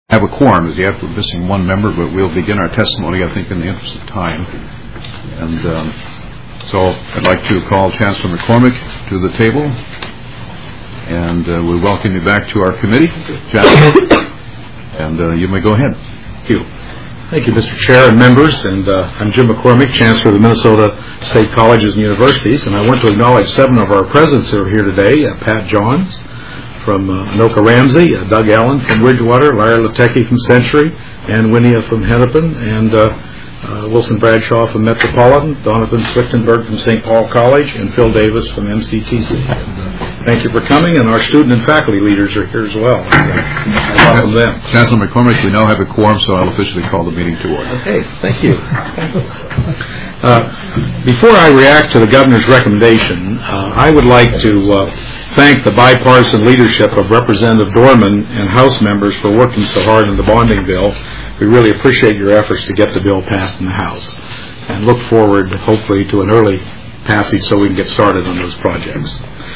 Have a quorum as yet. We're missing one member, but we'll begin our testimony, I think, in the interest of time. And so I'd like to call Chancellor McCormick to the table, and we welcome you back to our committee, Chancellor. And you may go ahead. Thank you. Thank you, Mr. Chair and members. And I'm Jim McCormick, Chancellor of the Minnesota State Colleges and Universities, and I want to acknowledge 7 of our presidents who are here today: Pat Johns from Anoka Ramsey, Doug Allen from Bridgewater, Larry Latecki from Century, and Winnia from Hennepin, and Wilson Bradshaw from Metropolitan, Donovan Swichtenberg from St. Paul College, and Phil Davis from MCTC. And, thank you for coming, and our student and faculty leaders are here as well. I welcome them. Chancellor McCormick, we now have a quorum, so I'll officially call the meeting to order. Okay, thank you. Before I react to the governor's recommendation, I would like to thank the bipartisan leadership of Representative Dorman and House members for working so hard on the bonding bill. We really appreciate your efforts to get the bill passed in the House, and look forward, hopefully, to an early passage so we can get started on those projects.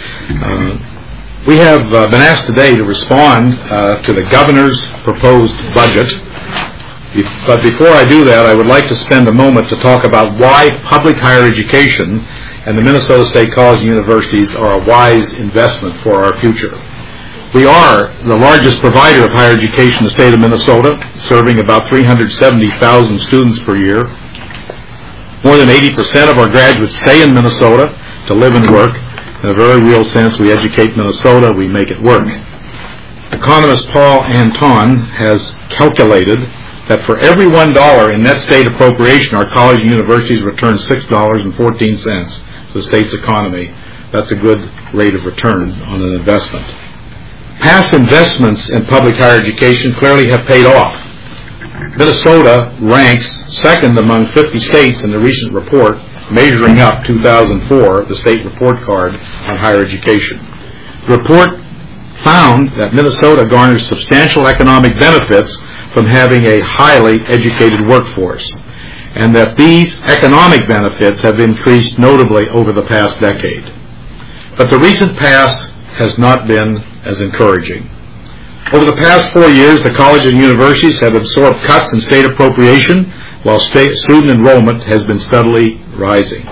We have been asked today to respond to the governor's proposed budget. But before I do that, I would like to spend a moment to talk about why public higher education and the Minnesota State College and Universities are a wise investment for our future. We are the largest provider of higher education in the state of Minnesota, serving about 370,000 students per year. More than 80% of our graduates stay in Minnesota to live and work. In a very real sense, we educate Minnesota, we make it work. Economist Paul Anton has calculated that for every $1 in net state appropriation, our colleges and universities return $6.14 to the state's economy. That's a good rate of return on an investment. Past investments in public higher education clearly have paid off. Minnesota ranks second among 50 states in the recent report, Measuring Up 2004, the state report card on higher education. The report found that Minnesota garners substantial economic benefits from having a highly educated workforce, and that these economic benefits have increased notably over the past decade. But the recent past has not been as encouraging. Over the past 4 years, the colleges and universities have absorbed cuts in state appropriation, while student enrollment has been steadily rising.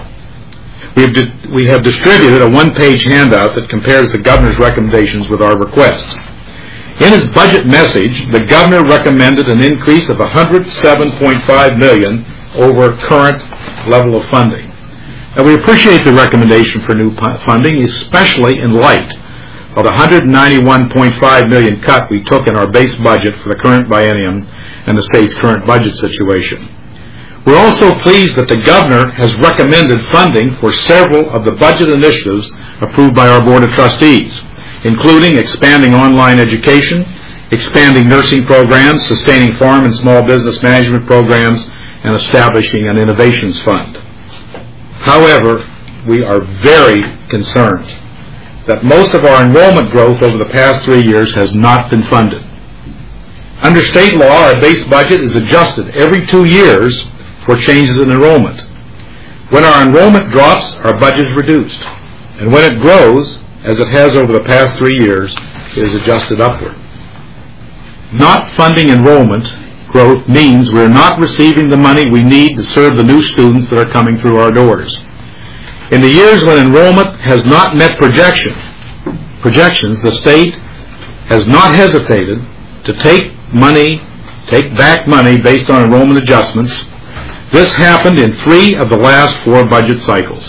We have distributed a one-page handout that compares the governor's recommendations with our request. In his budget message, the governor recommended an increase of $107.5 million over current level of funding. Now, we appreciate the recommendation for new funding, especially in light of the $191.5 million cut we took in our base budget for the current biennium and the state's current budget situation. We're also pleased that the governor has recommended funding for several of the budget initiatives approved by our Board of Trustees, including expanding online education, expanding nursing programs, sustaining farm and small business management programs, and establishing an innovations fund. However, we are very concerned that most of our enrollment growth over the past 3 years has not been funded. Under state law, our base budget is adjusted every 2 years for changes in enrollment. When our enrollment drops, our budget is reduced, and when it grows, as it has over the past 3 years, is adjusted upward. Not funding enrollment growth means we're not receiving the money we need to serve the new students that are coming through our doors. In the years when enrollment has not met projections, the state has not hesitated to take back money based on enrollment adjustments. This happened in 3 of the last 4 budget cycles.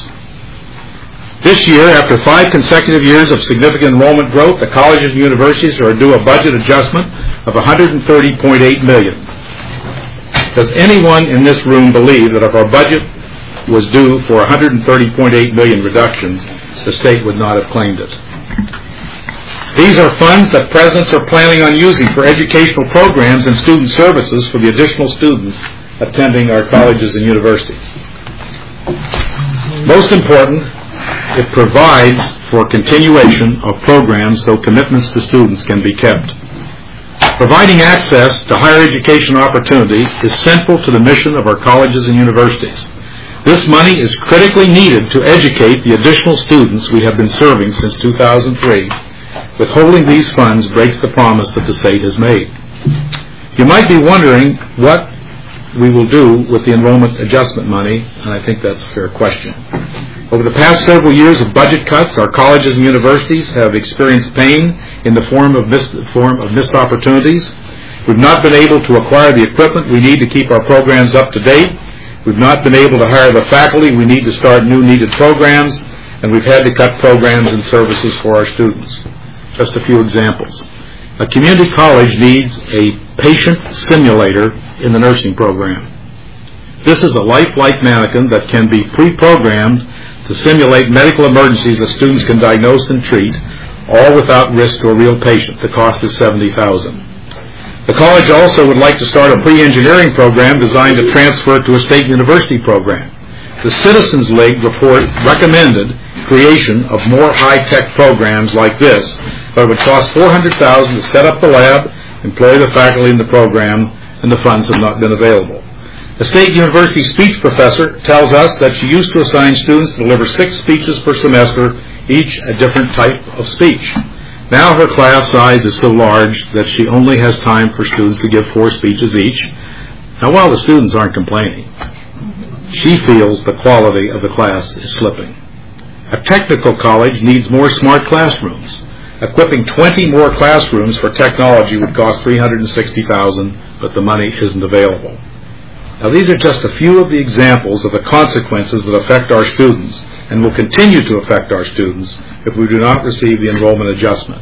This year, after 5 consecutive years of significant enrollment growth, the colleges and universities are due a budget adjustment of $130.8 million. Does anyone in this room believe that if our budget was due for $130.8 million reductions, the state would not have claimed it? These are funds that presidents are planning on using for educational programs and student services for the additional students attending our colleges and universities. Most important, it provides for continuation of programs so commitments to students can be kept. Providing access to higher education opportunities is central to the mission of our colleges and universities. This money is critically needed to educate the additional students we have been serving since 2003. Withholding these funds breaks the promise that the state has made. You might be wondering what we will do with the enrollment adjustment money, and I think that's a fair question. Over the past several years of budget cuts, our colleges and universities have experienced pain in the form of missed opportunities. We've not been able to acquire the equipment we need to keep our programs up to date. We've not been able to hire the faculty we need to start new needed programs, and we've had to cut programs and services for our students. Just a few examples. A community college needs a patient simulator in the nursing program. This is a lifelike mannequin that can be pre-programmed to simulate medical emergencies that students can diagnose and treat, all without risk to a real patient. The cost is $70,000. The college also would like to start a pre-engineering program designed to transfer to a state university program. The Citizens League report recommended creation of more high-tech programs like this, but it would cost $400,000 to set up the lab, employ the faculty in the program, and the funds have not been available. A state university speech professor tells us that she used to assign students to deliver 6 speeches per semester, each a different type of speech. Now her class size is so large that she only has time for students to give 4 speeches each. Now, while the students aren't complaining, she feels the quality of the class is slipping. A technical college needs more smart classrooms. Equipping 20 more classrooms for technology would cost $360,000, but the money isn't available. Now, these are just a few of the examples of the consequences that affect our students and will continue to affect our students if we do not receive the enrollment adjustment.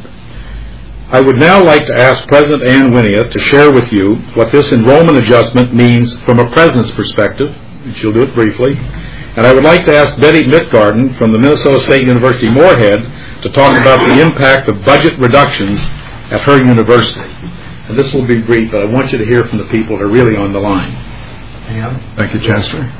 I would now like to ask President Ann Wynia to share with you what this enrollment adjustment means from a president's perspective, and she'll do it briefly. And I would like to ask Betty Mitgarden from the Minnesota State University Moorhead to talk about the impact of budget reductions at her university. And this will be brief, but I want you to hear from the people who are really on the line. Ann? Thank you, Chancellor.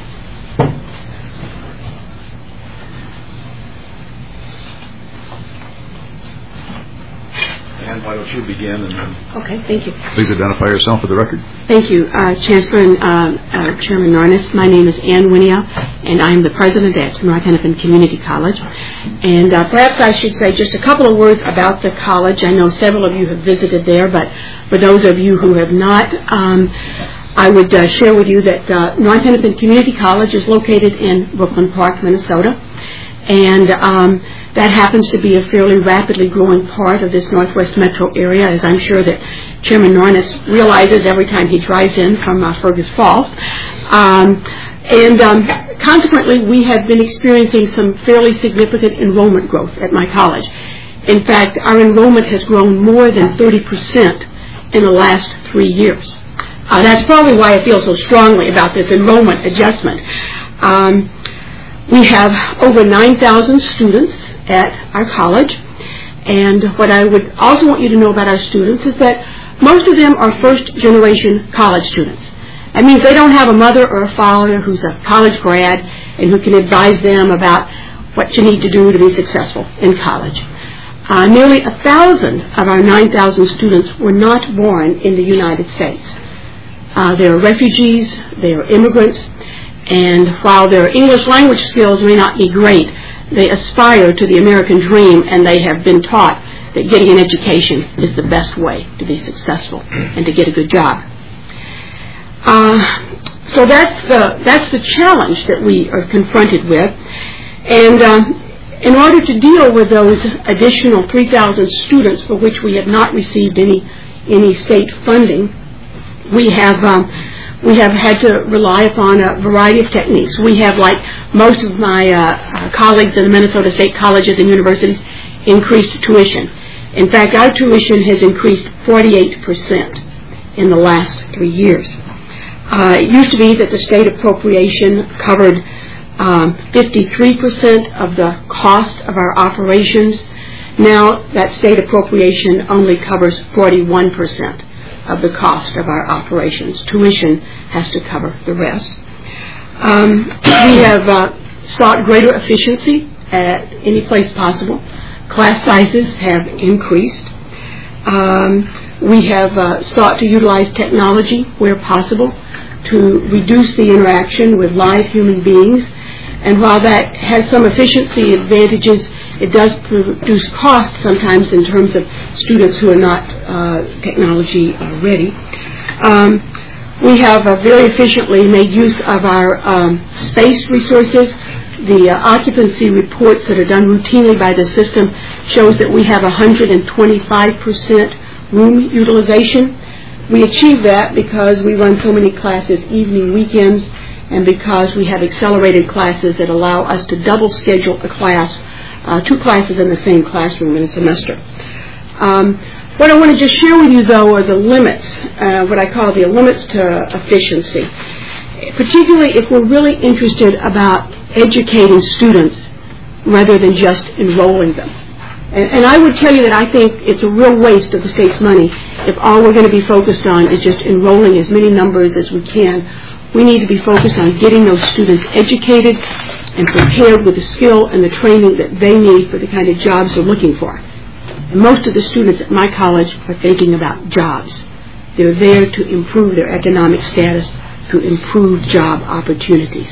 Ann, why don't you begin? And then... Okay, thank you. Please identify yourself for the record. Thank you, Chancellor and Chairman Narnes. My name is Ann Wynia, and I am the president at North Hennepin Community College. And perhaps I should say just a couple of words about the college. I know several of you have visited there, but for those of you who have not, I would share with you that North Hennepin Community College is located in Brooklyn Park, Minnesota. And that happens to be a fairly rapidly growing part of this Northwest metro area, as I'm sure that Chairman Narnes realizes every time he drives in from Fergus Falls. Consequently, we have been experiencing some fairly significant enrollment growth at my college. In fact, our enrollment has grown more than 30% in the last 3 years. That's probably why I feel so strongly about this enrollment adjustment. We have over 9,000 students at our college, and what I would also want you to know about our students is that most of them are first-generation college students. That means they don't have a mother or a father who's a college grad and who can advise them about what you need to do to be successful in college. Nearly 1,000 of our 9,000 students were not born in the United States. They are refugees, they are immigrants, and while their English language skills may not be great, they aspire to the American dream, and they have been taught that getting an education is the best way to be successful and to get a good job. So that's the challenge that we are confronted with. And in order to deal with those additional 3,000 students for which we have not received any state funding, we have had to rely upon a variety of techniques. We have, like most of my colleagues in the Minnesota State colleges and universities, increased tuition. In fact, our tuition has increased 48% in the last 3 years. It used to be that the state appropriation covered 53% of the cost of our operations. Now that state appropriation only covers 41% of the cost of our operations. Tuition has to cover the rest. We have sought greater efficiency at any place possible. Class sizes have increased. We have sought to utilize technology where possible to reduce the interaction with live human beings. And while that has some efficiency advantages, It does produce cost sometimes in terms of students who are not technology ready. We have very efficiently made use of our space resources. The occupancy reports that are done routinely by the system shows that we have 125% room utilization. We achieve that because we run so many classes evening, weekends, and because we have accelerated classes that allow us to double schedule a class, 2 classes in the same classroom in a semester. What I want to just share with you, though, are the limits, what I call the limits to efficiency, particularly if we're really interested about educating students rather than just enrolling them. And I would tell you that I think it's a real waste of the state's money if all we're going to be focused on is just enrolling as many numbers as we can. We need to be focused on getting those students educated and prepared with the skill and the training that they need for the kind of jobs they're looking for. And most of the students at my college are thinking about jobs. They're there to improve their economic status, to improve job opportunities.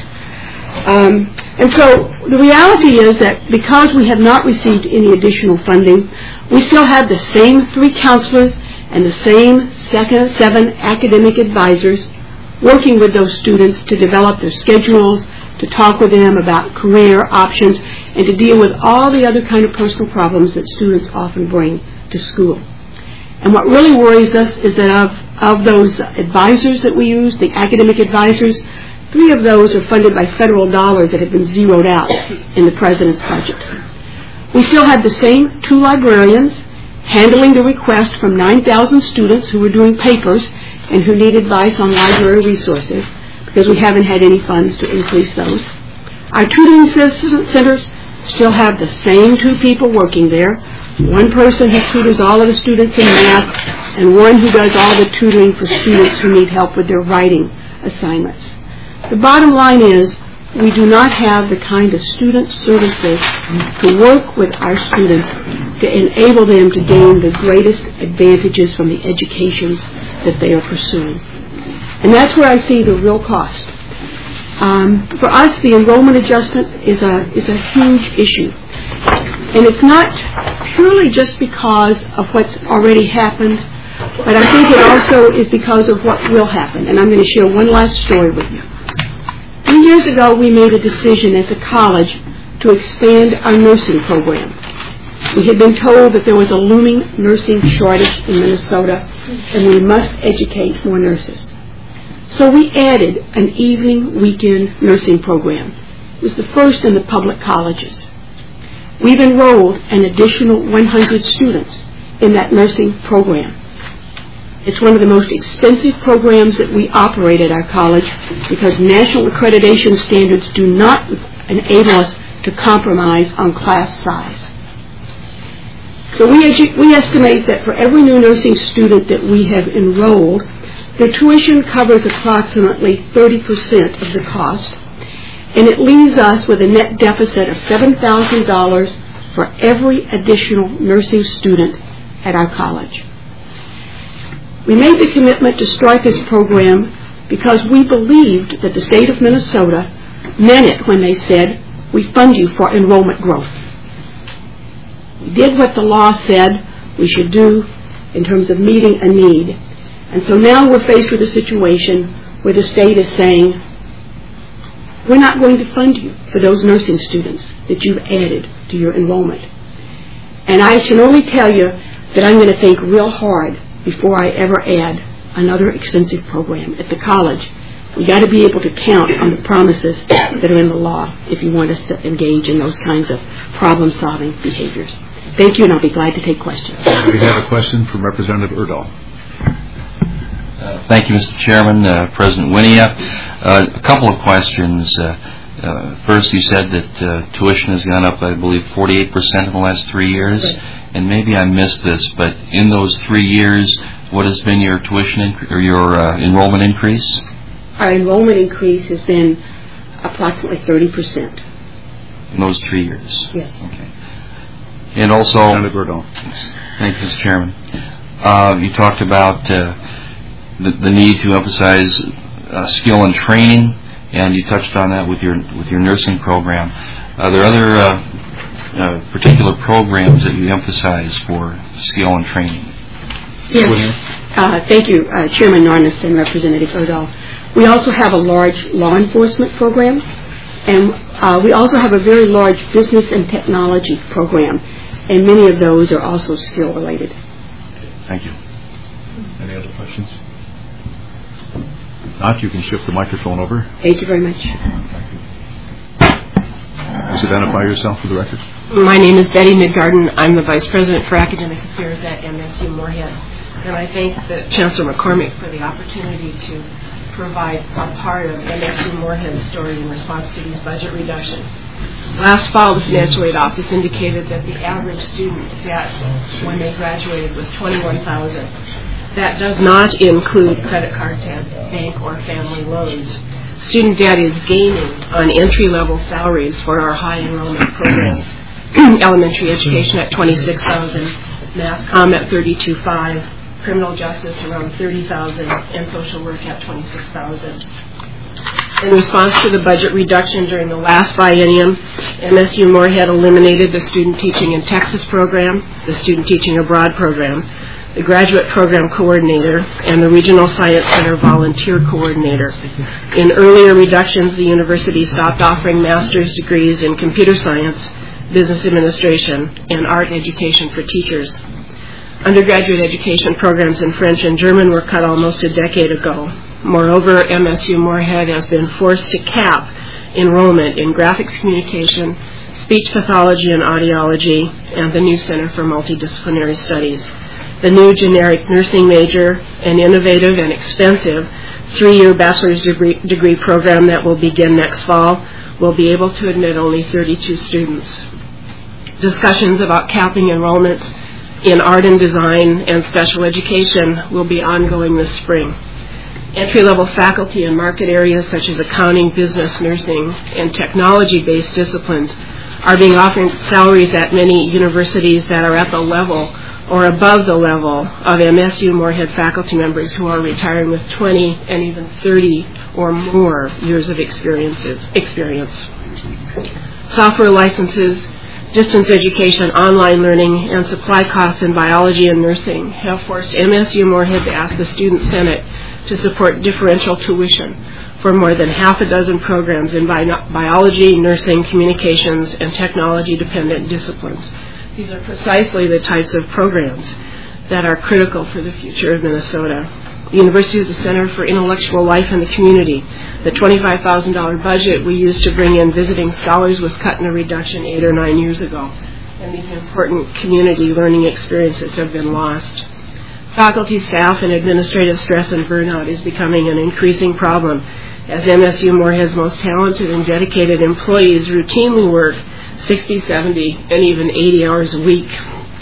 And so the reality is that because we have not received any additional funding, we still have the same 3 counselors and the same 7 academic advisors working with those students to develop their schedules, to talk with them about career options, and to deal with all the other kind of personal problems that students often bring to school. And what really worries us is that of those advisors that we use, the academic advisors, 3 of those are funded by federal dollars that have been zeroed out in the President's budget. We still have the same 2 librarians handling the request from 9,000 students who were doing papers and who need advice on library resources because we haven't had any funds to increase those. Our tutoring centers still have the same 2 people working there. One person who tutors all of the students in math and one who does all the tutoring for students who need help with their writing assignments. The bottom line is we do not have the kind of student services to work with our students to enable them to gain the greatest advantages from the educations that they are pursuing. And that's where I see the real cost. For us, the enrollment adjustment is a huge issue. And it's not purely just because of what's already happened, but I think it also is because of what will happen. And I'm going to share one last story with you. 3 years ago, we made a decision as a college to expand our nursing program. We had been told that there was a looming nursing shortage in Minnesota, and we must educate more nurses. So we added an evening weekend nursing program. It was the first in the public colleges. We've enrolled an additional 100 students in that nursing program. It's one of the most expensive programs that we operate at our college because national accreditation standards do not enable us to compromise on class size. So we estimate that for every new nursing student that we have enrolled, their tuition covers approximately 30% of the cost, and it leaves us with a net deficit of $7,000 for every additional nursing student at our college. We made the commitment to start this program because we believed that the state of Minnesota meant it when they said, we fund you for enrollment growth. We did what the law said we should do in terms of meeting a need. And so now we're faced with a situation where the state is saying, we're not going to fund you for those nursing students that you've added to your enrollment. And I can only tell you that I'm going to think real hard before I ever add another expensive program at the college. We've got to be able to count on the promises that are in the law if you want us to engage in those kinds of problem-solving behaviors. Thank you, and I'll be glad to take questions. We have a question from Representative Erdahl. Thank you, Mr. Chairman, President Winia. A couple of questions. First, you said that tuition has gone up, I believe, 48% in the last 3 years. Right. And maybe I missed this, but in those 3 years, what has been your tuition or your enrollment increase? Our enrollment increase has been approximately 30%. In those 3 years? Yes. Okay. And also, Senator Erdahl. thank you, Mr. Chairman. You talked about the need to emphasize skill and training, and you touched on that with your nursing program. Are there other particular programs that you emphasize for skill and training? Yes. Thank you, Chairman Narnes and Representative Erdahl. We also have a large law enforcement program, and we also have a very large business and technology program, and many of those are also skill related. Thank you. Any other questions? If not, you can shift the microphone over. Thank you very much. Thank you. Please identify yourself for the record. My name is Betty Midgarden. I'm the Vice President for Academic Affairs at MSU Moorhead. And I thank Chancellor McCormick for the opportunity to provide a part of MSU Moorhead's story in response to these budget reductions. Last fall, the Financial Aid Office indicated that the average student debt when they graduated was $21,000. That does not include credit card debt, bank or family loans. Student debt is gaining on entry-level salaries for our high enrollment programs. Elementary education at $26,000, Mass Comm at $32,500, criminal justice around $30,000, and social work at $26,000. In response to the budget reduction during the last biennium, MSU Moorhead eliminated the Student Teaching in Texas program, the Student Teaching Abroad program, the Graduate Program Coordinator, and the Regional Science Center Volunteer Coordinator. In earlier reductions, the university stopped offering master's degrees in computer science, business administration, and art education for teachers. Undergraduate education programs in French and German were cut almost a decade ago. Moreover, MSU Moorhead has been forced to cap enrollment in graphics communication, speech pathology and audiology, and the new Center for Multidisciplinary Studies. The new generic nursing major, an innovative and expensive 3-year bachelor's degree program that will begin next fall, will be able to admit only 32 students. Discussions about capping enrollments in art and design and special education will be ongoing this spring. Entry-level faculty in market areas such as accounting, business, nursing, and technology-based disciplines are being offered salaries at many universities that are at the level or above the level of MSU Moorhead faculty members who are retiring with 20 and even 30 or more years of experience. Software licenses, distance education, online learning, and supply costs in biology and nursing have forced MSU Moorhead to ask the Student Senate to support differential tuition for more than half a dozen programs in biology, nursing, communications, and technology-dependent disciplines. These are precisely the types of programs that are critical for the future of Minnesota. The university is a center for intellectual life in the community. The $25,000 budget we used to bring in visiting scholars was cut in a reduction 8 or 9 years ago, and these important community learning experiences have been lost. Faculty, staff, and administrative stress and burnout is becoming an increasing problem as MSU Moorhead's most talented and dedicated employees routinely work 60, 70, and even 80 hours a week.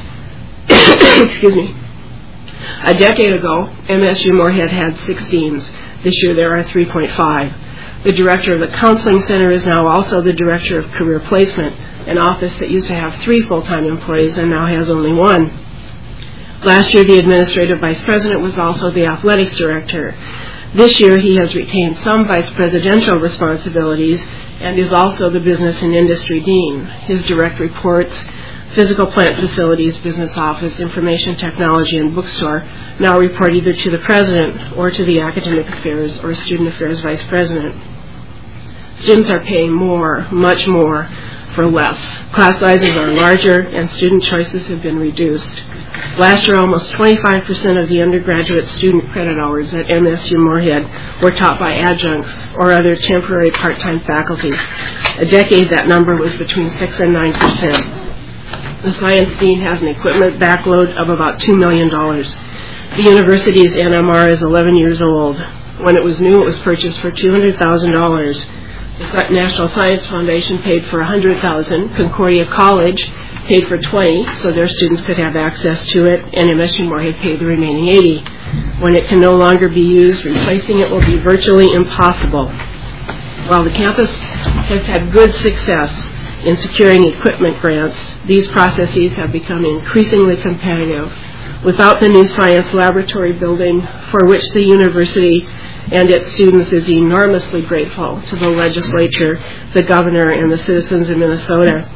Excuse me. A decade ago, MSU Moorhead had 6 deans. This year there are 3.5. The director of the Counseling Center is now also the director of Career Placement, an office that used to have 3 full-time employees and now has only 1. Last year, the administrative vice president was also the athletics director. This year, he has retained some vice presidential responsibilities and is also the business and industry dean. His direct reports, physical plant facilities, business office, information technology, and bookstore now report either to the president or to the academic affairs or student affairs vice president. Students are paying more, much more, for less. Class sizes are larger and student choices have been reduced. Last year, almost 25% of the undergraduate student credit hours at MSU Moorhead were taught by adjuncts or other temporary part-time faculty. A decade, that number was between 6 and 9%. The science dean has an equipment backload of about $2 million. The university's NMR is 11 years old. When it was new, it was purchased for $200,000. The National Science Foundation paid for $100,000. Concordia College paid for $20,000 so their students could have access to it, and MSU Moorhead paid the remaining $80,000. When it can no longer be used, replacing it will be virtually impossible. While the campus has had good success in securing equipment grants, these processes have become increasingly competitive. Without the new science laboratory building, for which the university and its students is enormously grateful to the legislature, the governor, and the citizens of Minnesota,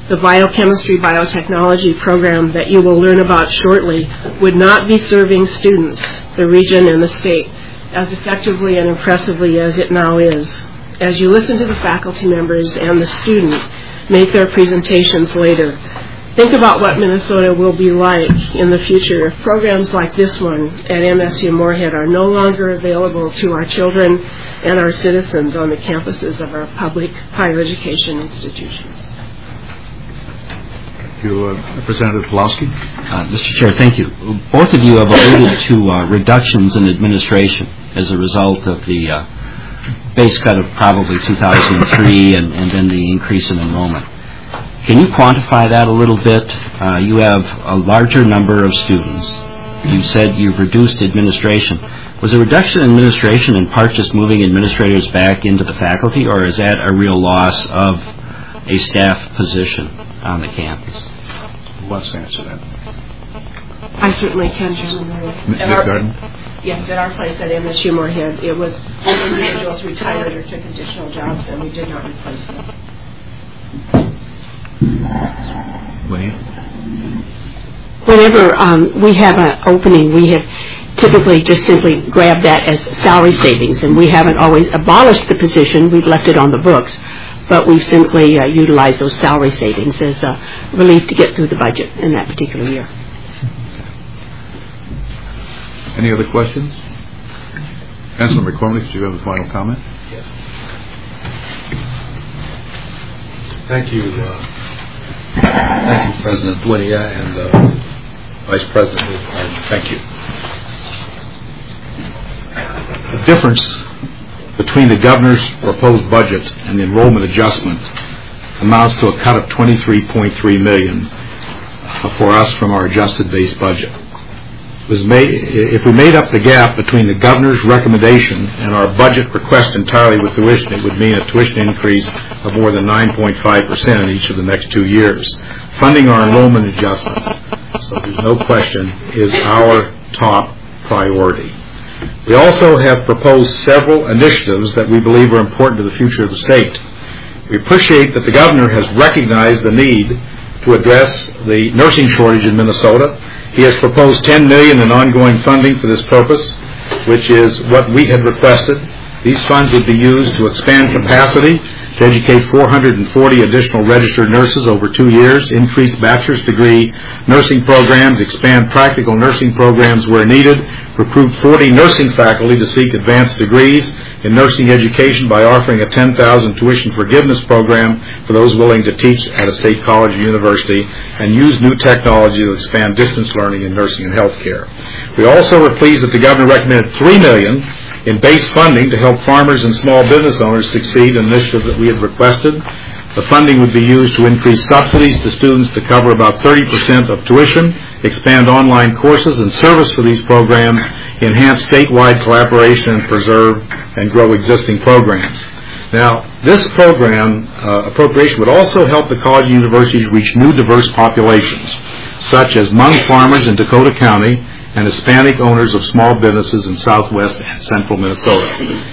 The biochemistry biotechnology program that you will learn about shortly would not be serving students, the region, and the state as effectively and impressively as it now is. As you listen to the faculty members and the student make their presentations later, think about what Minnesota will be like in the future if programs like this one at MSU Moorhead are no longer available to our children and our citizens on the campuses of our public higher education institutions. Thank you. Representative Pawlowski. Mr. Chair, thank you. Both of you have alluded to reductions in administration as a result of the base cut of probably 2003 and then the increase in enrollment. Can you quantify that a little bit? You have a larger number of students. You said you've reduced administration. Was a reduction in administration in part just moving administrators back into the faculty, or is that a real loss of a staff position on the campus? Who wants to answer that? I certainly can, Chairman. Ms. Garden? Yes, at our place at MSU Moorhead, it was individuals retired or took additional jobs, and we did not replace them. Whenever we have an opening, we have typically just simply grabbed that as salary savings, and we haven't always abolished the position. We've left it on the books, but we've simply utilized those salary savings as relief to get through the budget in that particular year. Any other questions? Councilor McCormick, do you have a final comment? Yes. Thank you. Thank you, President Winia and Vice President Luke. Thank you. The difference between the governor's proposed budget and the enrollment adjustment amounts to a cut of $23.3 million for us from our adjusted base budget. If we made up the gap between the governor's recommendation and our budget request entirely with tuition, it would mean a tuition increase of more than 9.5% in each of the next 2 years. Funding our enrollment adjustments, so there's no question, is our top priority. We also have proposed several initiatives that we believe are important to the future of the state. We appreciate that the governor has recognized the need to address the nursing shortage in Minnesota. He has proposed $10 million in ongoing funding for this purpose, which is what we had requested. These funds would be used to expand capacity, to educate 440 additional registered nurses over 2 years, increase bachelor's degree nursing programs, expand practical nursing programs where needed, recruit 40 nursing faculty to seek advanced degrees in nursing education by offering a $10,000 tuition forgiveness program for those willing to teach at a state college or university, and use new technology to expand distance learning in nursing and health care. We also were pleased that the governor recommended $3 million in base funding to help farmers and small business owners succeed, an initiative that we had requested. The funding would be used to increase subsidies to students to cover about 30% of tuition, expand online courses and service for these programs, enhance statewide collaboration, and preserve and grow existing programs. Now, this program appropriation would also help the college and universities reach new diverse populations, such as Hmong farmers in Dakota County and Hispanic owners of small businesses in southwest and central Minnesota.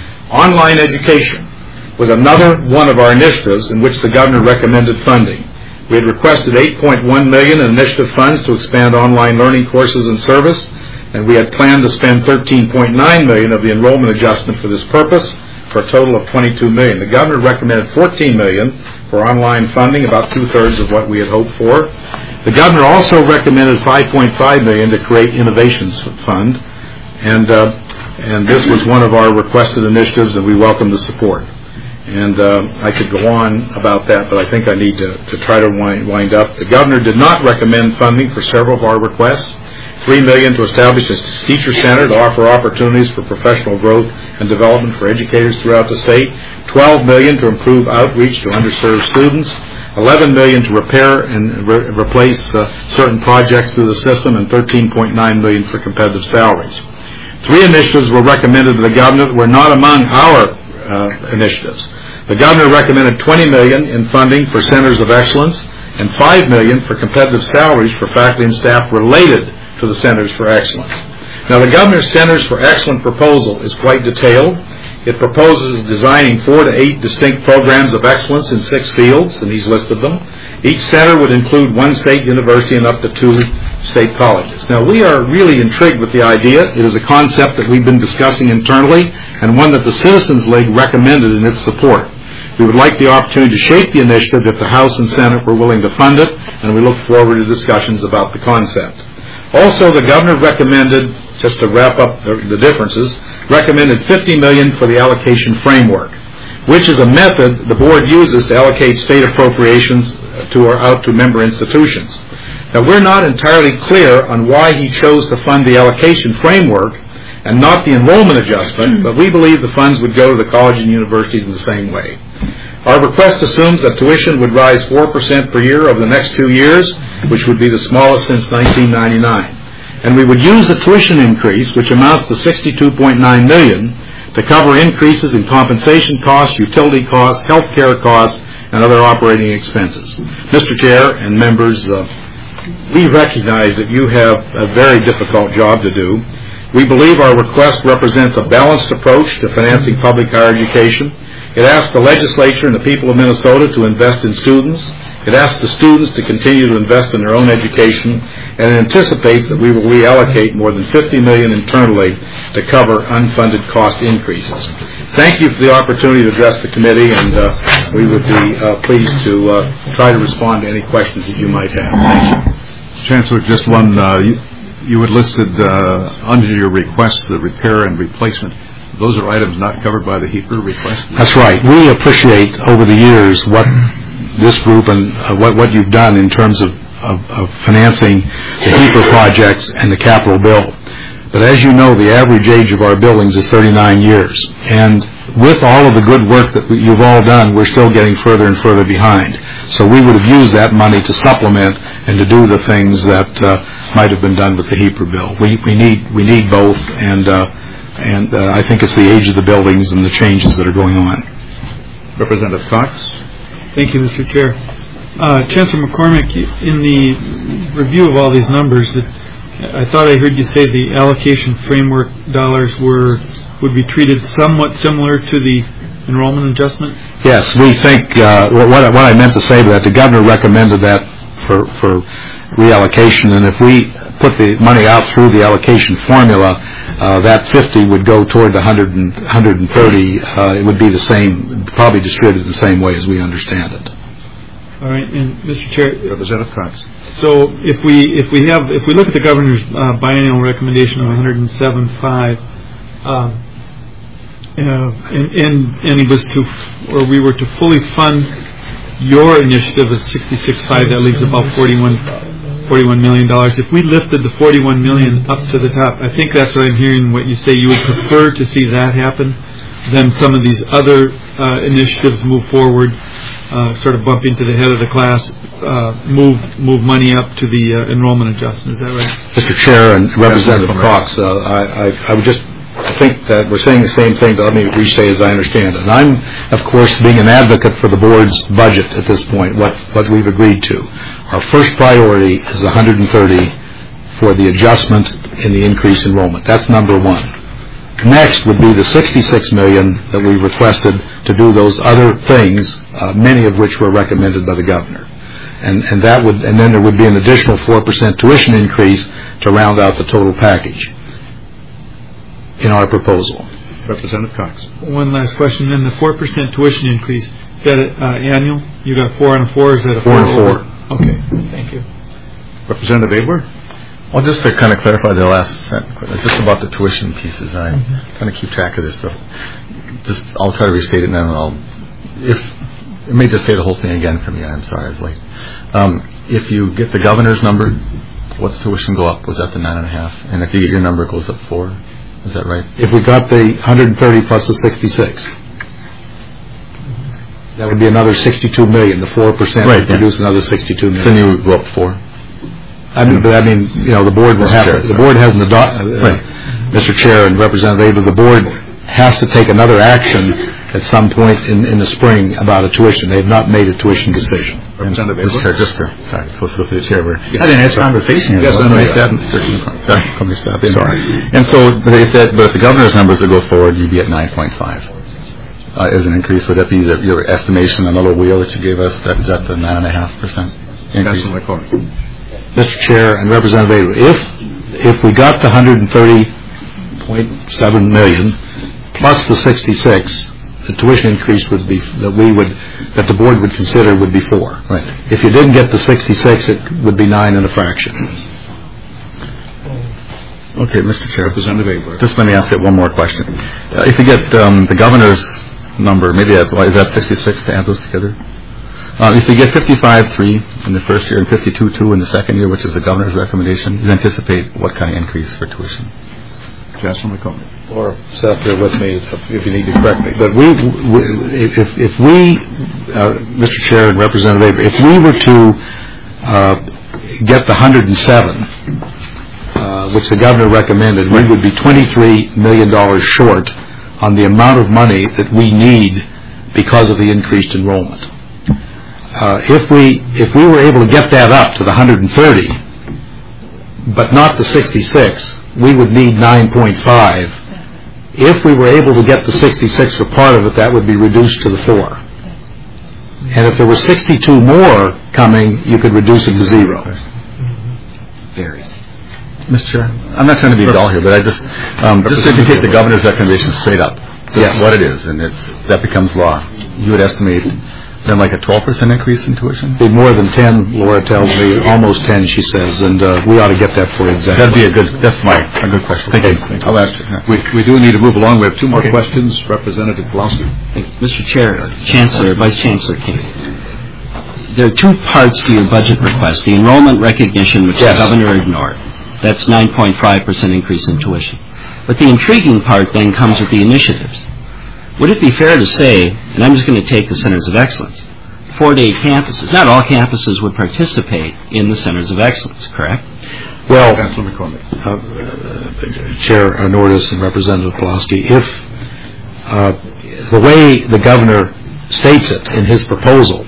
Online education was another one of our initiatives in which the governor recommended funding. We had requested $8.1 million in initiative funds to expand online learning courses and service, and we had planned to spend $13.9 million of the enrollment adjustment for this purpose, for a total of $22 million. The governor recommended $14 million for online funding, about 2/3 of what we had hoped for. The governor also recommended $5.5 million to create Innovations Fund, and this was one of our requested initiatives, and we welcome the support. And I could go on about that, but I think I need to try to wind up. The governor did not recommend funding for several of our requests. $3 million to establish a teacher center to offer opportunities for professional growth and development for educators throughout the state. $12 million to improve outreach to underserved students. $11 million to repair and replace certain projects through the system, and $13.9 million for competitive salaries. 3 initiatives were recommended to the governor that were not among our initiatives. The governor recommended $20 million in funding for centers of excellence and $5 million for competitive salaries for faculty and staff related to the Centers for Excellence. Now, the governor's Centers for Excellence proposal is quite detailed. It proposes designing 4 to 8 distinct programs of excellence in 6 fields, and he's listed them, Each center would include one state university and up to 2 state colleges. Now, we are really intrigued with the idea. It is a concept that we've been discussing internally and one that the Citizens League recommended in its support. We would like the opportunity to shape the initiative if the House and Senate were willing to fund it, and we look forward to discussions about the concept. Also, the governor recommended, just to wrap up the differences, recommended $50 million for the allocation framework, which is a method the board uses to allocate state appropriations out to member institutions. Now, we're not entirely clear on why he chose to fund the allocation framework and not the enrollment adjustment, but we believe the funds would go to the college and universities in the same way. Our request assumes that tuition would rise 4% per year over the next 2 years, which would be the smallest since 1999. And we would use the tuition increase, which amounts to $62.9 million, to cover increases in compensation costs, utility costs, health care costs, and other operating expenses. Mr. Chair and members, we recognize that you have a very difficult job to do. We believe our request represents a balanced approach to financing public higher education. It asks the legislature and the people of Minnesota to invest in students. It asks the students to continue to invest in their own education, and it anticipates that we will reallocate more than $50 million internally to cover unfunded cost increases. Thank you for the opportunity to address the committee, and we would be pleased to try to respond to any questions that you might have. Thank you. Chancellor, just one. You had listed under your request the repair and replacement. Those are items not covered by the HEAPR request? That's right. We appreciate over the years what this group and what you've done in terms of financing the HEAPR projects and the capital bill. But as you know, the average age of our buildings is 39 years. And with all of the good work that you've all done, we're still getting further and further behind. So we would have used that money to supplement and to do the things that might have been done with the HEAPR bill. We need both, and I think it's the age of the buildings and the changes that are going on. Representative Cox. Thank you, Mr. Chair. Chancellor McCormick, in the review of all these numbers, I thought I heard you say the allocation framework dollars would be treated somewhat similar to the enrollment adjustment? Yes, we think what I meant to say that the governor recommended that for reallocation, and if we put the money out through the allocation formula, that 50 would go toward the 130. It would be the same, probably distributed the same way as we understand it. All right, and Mr. Chair, Representative Cox. so if we look at the governor's biennial recommendation of 107.5, and he was we were to fully fund your initiative at 66.5, that leaves about $41 million. If we lifted the $41 million up to the top, I think that's what I'm hearing. What you say, you would prefer to see that happen than some of these other initiatives move forward, sort of bump into the head of the class, move money up to the enrollment adjustment. Is that right? Mr. Chair and Representative Cox, I would just think that we're saying the same thing, but let me restate as I understand it. And I'm, of course, being an advocate for the board's budget at this point, what we've agreed to. Our first priority is 130 for the adjustment in the increased enrollment. That's number one. Next would be the $66 million that we requested to do those other things, many of which were recommended by the governor. And then there would be an additional 4% tuition increase to round out the total package in our proposal. Representative Cox. One last question. Then the 4% tuition increase, is that annual? You got 4 on 4, or is that a 4 on 4? Okay, thank you. Representative Abler. Well, just to kind of clarify the last sentence, just about the tuition pieces. I kind of keep track of this stuff. I'll try to restate it now, and if it may just say the whole thing again for me. I'm sorry, I was late. If you get the governor's number, what's tuition go up? Was that the 9.5? And if you get your number, it goes up 4. Is that right? If we got the 130 plus the 66, that would be another $62 million. The 4% would produce another $62 million. Then you would go up 4. The board will have the board hasn't adopted. Mr. Chair and Representative Abel, the board has to take another action at some point in the spring about a tuition. They have not made a tuition decision. Representative Mr. Chair, sorry, supposed to go through the chair. Yes. I didn't ask conversation. Yes, I know. Let me stop in. Sorry. And so, but if the governor's numbers would go forward, you'd be at 9.5. as an increase. Would that be your estimation on the little wheel that you gave us? Is that the 9.5% increase? Councilor McCormick. Mr. Chair and Representative Avery, if we got the 130.7 million plus the 66, the tuition increase would be that the board would consider would be 4. Right. If you didn't get the 66, it would be 9 and a fraction. Okay, Mr. Chair. Representative Avery. Just let me ask you one more question. If you get the governor's number, maybe is that 66 to add those together? If you get 55.3 in the first year and 52.2 in the second year, which is the governor's recommendation, you anticipate what kind of increase for tuition? Councilor McCormick. Or sit up here with me if you need to correct me. But Mr. Chair and Representative Avery, if we were to get the 107, which the governor recommended, we would be $23 million short on the amount of money that we need because of the increased enrollment. If we were able to get that up to the 130, but not the 66, we would need 9.5. If we were able to get the 66 for part of it, that would be reduced to the 4. And if there were 62 more coming, you could reduce it to 0. Varies. Mr. Chair, I'm not trying to be dull here, but I just if you take the governor's recommendation straight up, just what it is, and that becomes law, you would estimate then like a 12% increase in tuition? Be more than 10, Laura tells me, almost 10, she says, and we ought to get that for exactly. That'd be a good question. Thank you. We do need to move along. We have 2 more questions. Representative Pulaski. Mr. Chair, Vice Chancellor King, there are 2 parts to your budget request. The enrollment recognition, which the governor ignored. That's 9.5% increase in tuition. But the intriguing part then comes with the initiatives. Would it be fair to say, and I'm just going to take the Centers of Excellence, 4 to 8 campuses, not all campuses would participate in the Centers of Excellence, correct? Well, Councilor McCormick. Chair Nordis and Representative Pulaski, if the way the governor states it in his proposal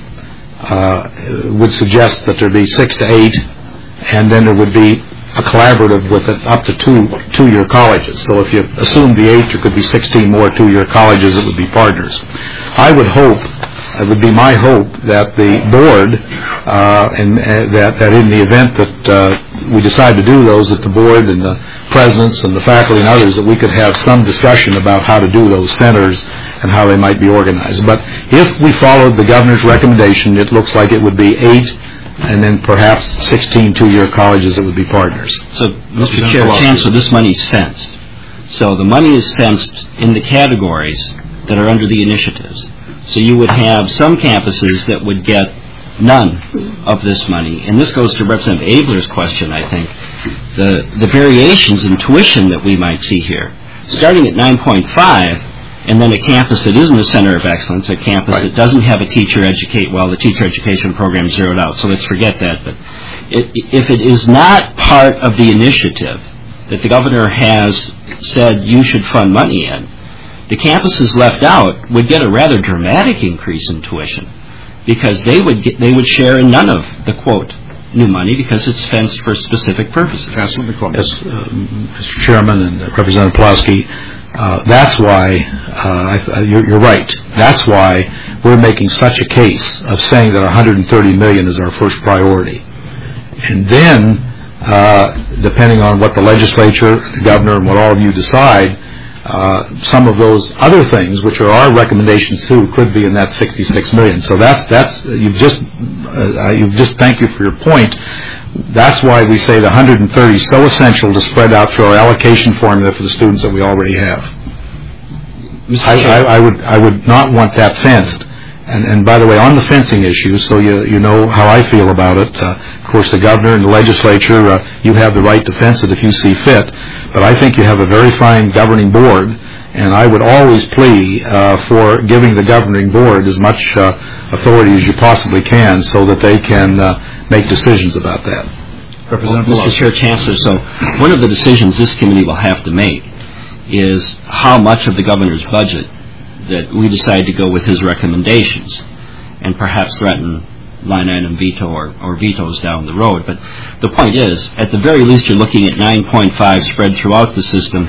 would suggest that there be 6 to 8, and then there would be a collaborative with it up to 2-year colleges. So if you assume the 8, there could be 16 more 2-year colleges that would be partners. I would hope, it would be my hope, that the board, and that in the event that we decide to do those, that the board and the presidents and the faculty and others, that we could have some discussion about how to do those centers and how they might be organized. But if we followed the governor's recommendation, it looks like it would be 8, and then perhaps 16 2-year colleges that would be partners. So, Mr. Chair, Chancellor, this money is fenced. So the money is fenced in the categories that are under the initiatives. So you would have some campuses that would get none of this money. And this goes to Representative Abler's question, I think. The variations in tuition that we might see here, starting at 9.5, and then a campus that isn't a center of excellence, a campus that doesn't have a the teacher education program is zeroed out, so let's forget that. But if it is not part of the initiative that the governor has said you should fund money in, the campuses left out would get a rather dramatic increase in tuition because they would share in none of the, quote, new money because it's fenced for specific purposes. Yes, Mr. Chairman and Representative Pulaski, that's why, you're right, that's why we're making such a case of saying that $130 million is our first priority. And then, depending on what the legislature, the governor, and what all of you decide, some of those other things, which are our recommendations too, could be in that $66 million. So thank you for your point. That's why we say the 130 is so essential to spread out through our allocation formula for the students that we already have. I would not want that fenced. And by the way, on the fencing issue, so you know how I feel about it. Of course, the governor and the legislature, you have the right to fence it if you see fit. But I think you have a very fine governing board, and I would always plea for giving the governing board as much authority as you possibly can so that they can make decisions about that. Mr. Chair, Chancellor, so one of the decisions this committee will have to make is how much of the governor's budget that we decide to go with his recommendations and perhaps threaten line item veto or vetoes down the road. But the point is, at the very least, you're looking at 9.5 spread throughout the system.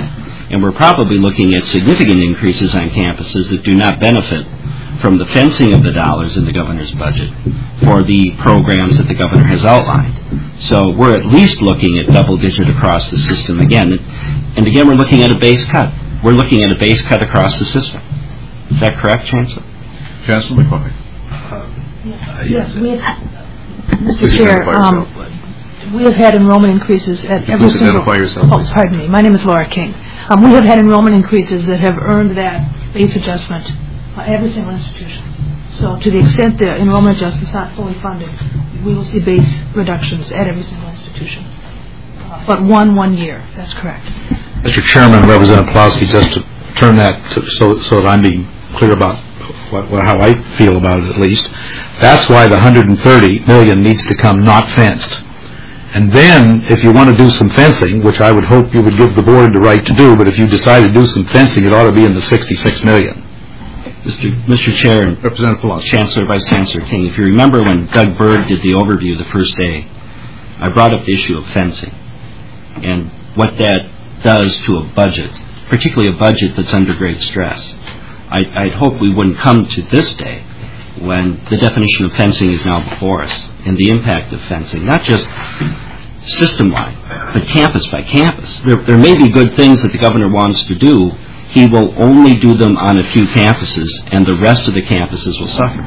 And we're probably looking at significant increases on campuses that do not benefit from the fencing of the dollars in the governor's budget for the programs that the governor has outlined. So we're at least looking at double-digit across the system again. And again, we're looking at a base cut. We're looking at a base cut across the system. Is that correct, Chancellor? Chancellor McCormick. Yes, Mr. Chair, we have had enrollment increases at every single... Identify yourself, please. pardon me. My name is Laura King. We have had enrollment increases that have earned that base adjustment at every single institution. So to the extent the enrollment adjustment is not fully funded, we will see base reductions at every single institution. But one year. That's correct. Mr. Chairman, Representative Pulaski, just to turn that so that I'm being clear about how I feel about it at least, that's why the $130 million needs to come not fenced. And then, if you want to do some fencing, which I would hope you would give the board the right to do, but if you decide to do some fencing, it ought to be in the $66 million. Mr. Chair and Representative Pulaski. Chancellor, Vice Chancellor King, if you remember when Doug Berg did the overview the first day, I brought up the issue of fencing and what that does to a budget, particularly a budget that's under great stress. I'd hope we wouldn't come to this day when the definition of fencing is now before us and the impact of fencing, not just system-wide, but campus by campus. There may be good things that the governor wants to do. He will only do them on a few campuses, and the rest of the campuses will suffer.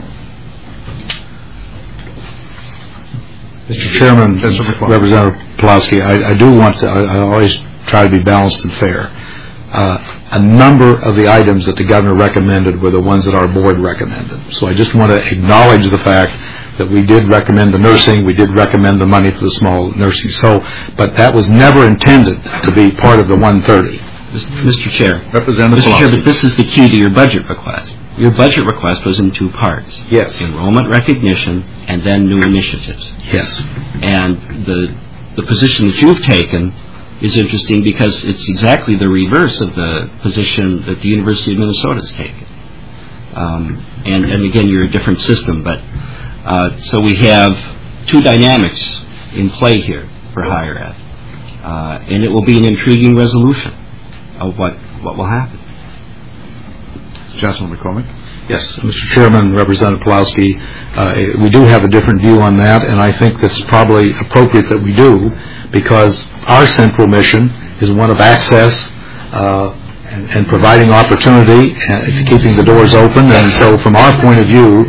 Mr. Chairman, Representative Pulaski, I do want to, I always try to be balanced and fair. A number of the items that the governor recommended were the ones that our board recommended. So I just want to acknowledge the fact that we did recommend the nursing, we did recommend the money for the small nursing. But that was never intended to be part of the 130. Mr. Chair. Representative Mr. Chair, but this is the key to your budget request. Your budget request was in two parts. Yes. Enrollment recognition and then new initiatives. Yes. And the position that you've taken is interesting because it's exactly the reverse of the position that the University of Minnesota has taken. And again, you're a different system, but so we have two dynamics in play here for higher ed, and it will be an intriguing resolution of what will happen. Chancellor McCormick. Yes, Mr. Chairman, Representative Pulaski, we do have a different view on that, and I think that's probably appropriate that we do, because our central mission is one of access and providing opportunity and keeping the doors open. And so, from our point of view,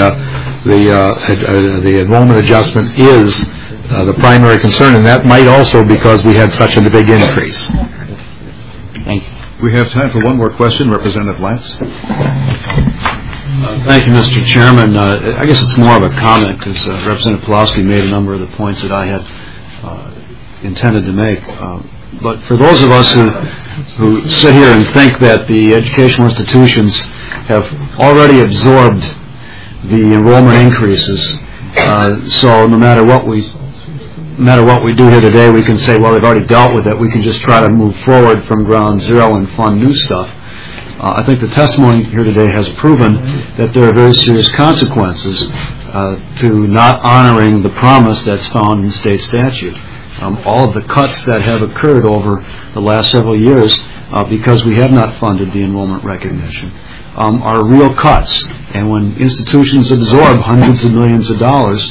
the enrollment adjustment is the primary concern, and that might also because we had such a big increase. Thank you. We have time for one more question. Representative Lance. Thank you, Mr. Chairman. I guess it's more of a comment because Representative Pulaski made a number of the points that I had intended to make. But for those of us who sit here and think that the educational institutions have already absorbed the enrollment increases, so no matter what we do here today, we can say, well, they've already dealt with it. We can just try to move forward from ground zero and fund new stuff. I think the testimony here today has proven that there are very serious consequences to not honoring the promise that's found in state statute. All of the cuts that have occurred over the last several years because we have not funded the enrollment recognition are real cuts. And when institutions absorb hundreds of millions of dollars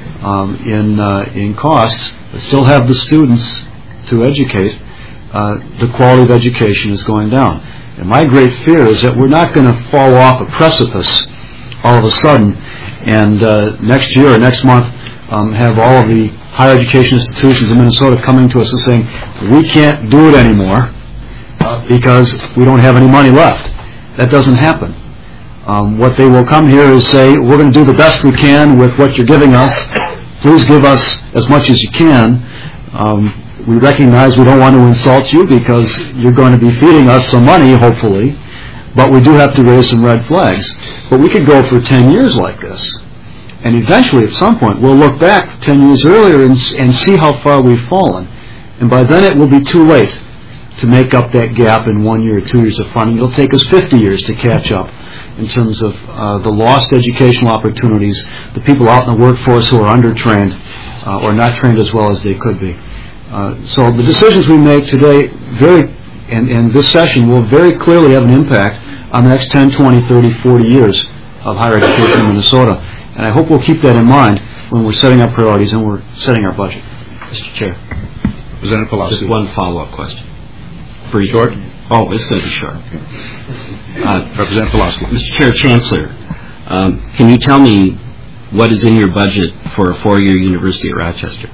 in costs, but still have the students to educate, the quality of education is going down. And my great fear is that we're not going to fall off a precipice all of a sudden and next year or next month have all of the higher education institutions in Minnesota coming to us and saying, we can't do it anymore because we don't have any money left. That doesn't happen. What they will come here is say, we're going to do the best we can with what you're giving us. Please give us as much as you can. We recognize we don't want to insult you because you're going to be feeding us some money, hopefully, but we do have to raise some red flags. But we could go for 10 years like this. And eventually, at some point, we'll look back 10 years earlier and see how far we've fallen. And by then it will be too late to make up that gap in 1 year or 2 years of funding. It'll take us 50 years to catch up in terms of the lost educational opportunities, the people out in the workforce who are undertrained or not trained as well as they could be. So the decisions we make today very And this session will very clearly have an impact on the next 10, 20, 30, 40 years of higher education in Minnesota. And I hope we'll keep that in mind when we're setting our priorities and we're setting our budget. Mr. Chair. Representative Pulaski. Just one follow-up question. Pretty short? Oh, it's going to be short. Representative Pulaski. Mr. Chair, Chancellor, can you tell me what is in your budget for a 4-year university at Rochester?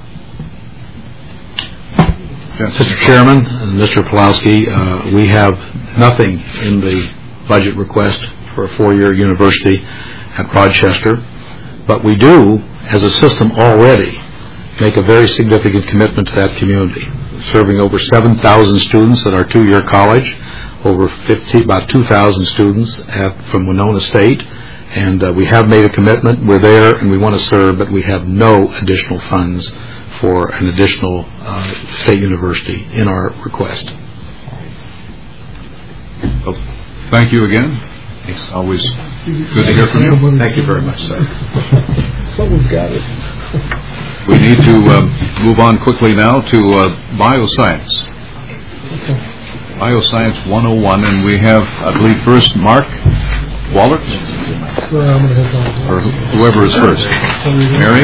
Mr. Chairman and Mr. Pulaski, we have nothing in the budget request for a 4-year university at Rochester, but we do, as a system already, make a very significant commitment to that community, serving over 7,000 students at our 2-year college, about 2,000 students from Winona State, and we have made a commitment. We're there and we want to serve, but we have no additional funds for an additional state university in our request. Thank you again. It's always good to hear from you. Thank you very much, sir. Someone's got it. We need to move on quickly now to bioscience. Bioscience 101, and we have, I believe, first Mark Waller, or whoever is first. Mary?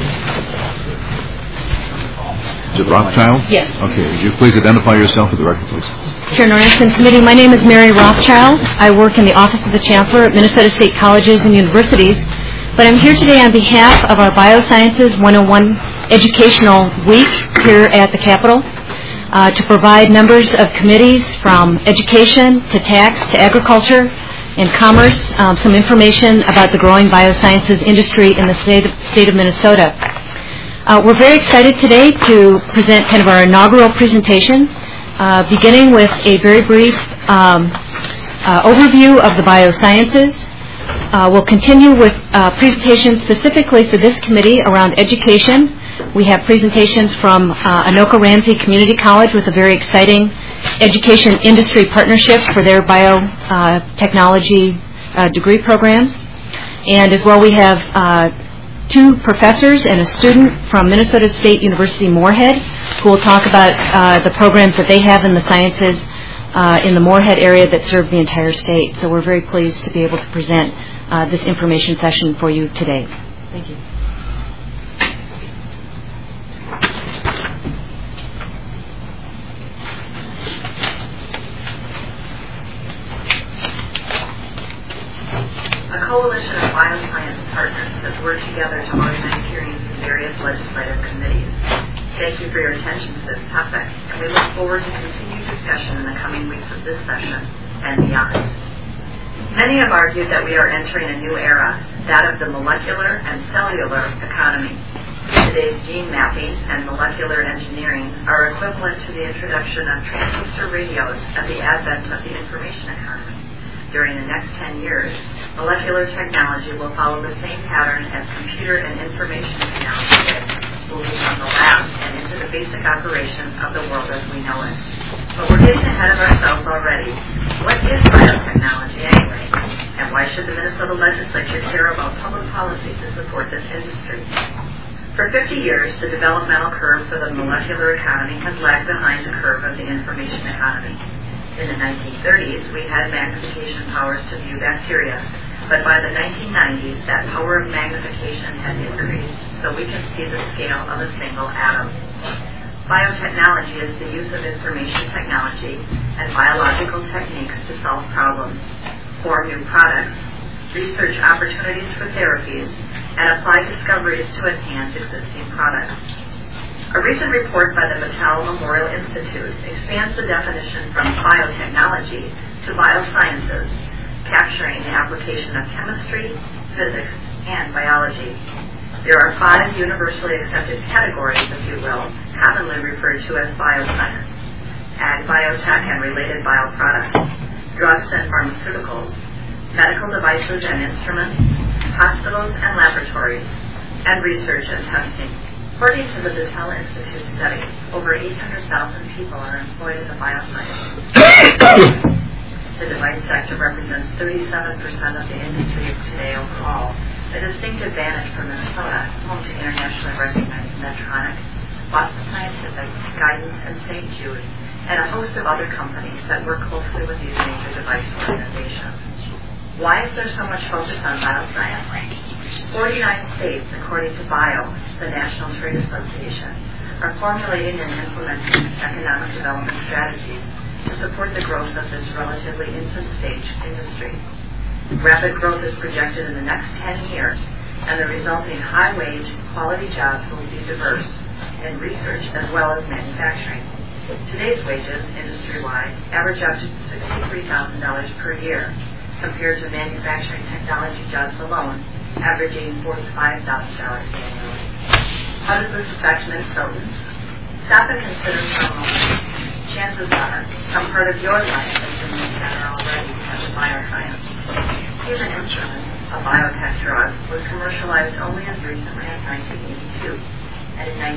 Is it Rothschild? Yes. Okay. Would you please identify yourself for the record, please? Chair Norrington Committee, my name is Mary Rothschild. I work in the Office of the Chancellor at Minnesota State Colleges and Universities, but I'm here today on behalf of our Biosciences 101 Educational Week here at the Capitol to provide members of committees from education to tax to agriculture and commerce some information about the growing biosciences industry in the state of Minnesota. We're very excited today to present kind of our inaugural presentation, beginning with a very brief overview of the biosciences. We'll continue with presentations specifically for this committee around education. We have presentations from Anoka Ramsey Community College with a very exciting education industry partnership for their biotechnology degree programs. And as well, we have 2 professors and a student from Minnesota State University Moorhead who will talk about the programs that they have in the sciences in the Moorhead area that serve the entire state. So we're very pleased to be able to present this information session for you today. Thank you. A coalition of bioscience partners has worked together to organize hearings in various legislative committees. Thank you for your attention to this topic, and we look forward to continued discussion in the coming weeks of this session and beyond. Many have argued that we are entering a new era, that of the molecular and cellular economy. Today's gene mapping and molecular engineering are equivalent to the introduction of transistor radios at the advent of the information economy. During the next 10 years, molecular technology will follow the same pattern as computer and information technology did, moving from the lab and into the basic operation of the world as we know it. But we're getting ahead of ourselves already. What is biotechnology anyway? And why should the Minnesota legislature care about public policy to support this industry? For 50 years, the developmental curve for the molecular economy has lagged behind the curve of the information economy. In the 1930s, we had magnification powers to view bacteria, but by the 1990s, that power of magnification had increased so we can see the scale of a single atom. Biotechnology is the use of information technology and biological techniques to solve problems, form new products, research opportunities for therapies, and apply discoveries to enhance existing products. A recent report by the Battelle Memorial Institute expands the definition from biotechnology to biosciences, capturing the application of chemistry, physics, and biology. There are 5 universally accepted categories, if you will, commonly referred to as bioscience: ag biotech and related bioproducts, drugs and pharmaceuticals, medical devices and instruments, hospitals and laboratories, and research and testing. According to the Battelle Institute study, over 800,000 people are employed in the biosciences. The device sector represents 37% of the industry of today overall, a distinct advantage for Minnesota, home to internationally recognized Medtronic, Boston Scientific, Guidance, and St. Jude, and a host of other companies that work closely with these major device organizations. Why is there so much focus on bioscience? 49 states, according to BIO, the National Trade Association, are formulating and implementing economic development strategies to support the growth of this relatively infant stage industry. Rapid growth is projected in the next 10 years, and the resulting high-wage, quality jobs will be diverse in research as well as manufacturing. Today's wages, industry-wide, average up to $63,000 per year, compared to manufacturing technology jobs alone, averaging $45,000 annually. How does this affect Minnesotans? Stop and consider for a moment. Chances are some part of your life has been looked at already as a bioscience. Human insulin, a biotech drug, was commercialized only as recently as 1982, and in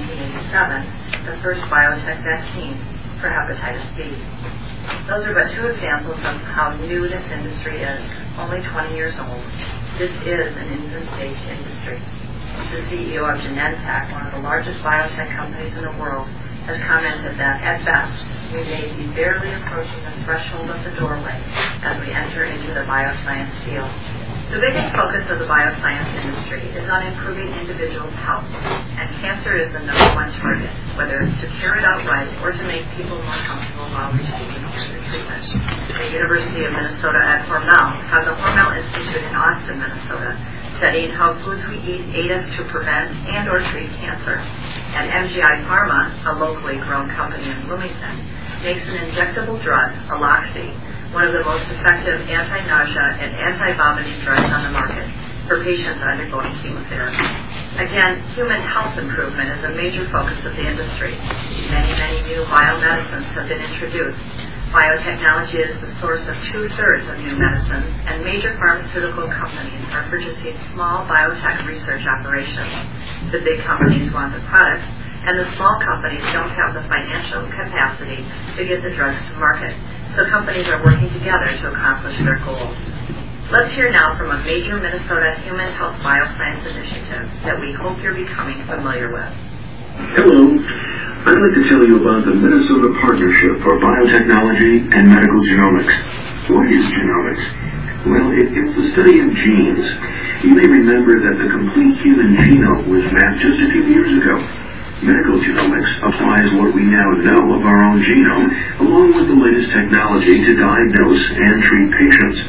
1987, the first biotech vaccine for hepatitis B. Those are but two examples of how new this industry is, only 20 years old. This is an infant stage industry. The CEO of Genentech, one of the largest biotech companies in the world, has commented that, at best, we may be barely approaching the threshold of the doorway as we enter into the bioscience field. The biggest focus of the bioscience industry is on improving individuals' health, and cancer is the number one target, whether it's to cure it outright or to make people more comfortable while receiving cancer treatment. The University of Minnesota at Hormel has a Hormel Institute in Austin, Minnesota, studying how foods we eat aid us to prevent and or treat cancer. And MGI Pharma, a locally grown company in Bloomington, makes an injectable drug, Aloxi, one of the most effective anti-nausea and anti-vomiting drugs on the market for patients undergoing chemotherapy. Again, human health improvement is a major focus of the industry. Many new biomedicines have been introduced. Biotechnology is the source of 2/3 of new medicines, and major pharmaceutical companies are purchasing small biotech research operations. The big companies want the products, and the small companies don't have the financial capacity to get the drugs to market. So companies are working together to accomplish their goals. Let's hear now from a major Minnesota human health bioscience initiative that we hope you're becoming familiar with. Hello. I'd like to tell you about the Minnesota Partnership for Biotechnology and Medical Genomics. What is genomics? Well, it's the study of genes. You may remember that the complete human genome was mapped just a few years ago. Medical genomics applies what we now know of our own genome, along with the latest technology to diagnose and treat patients.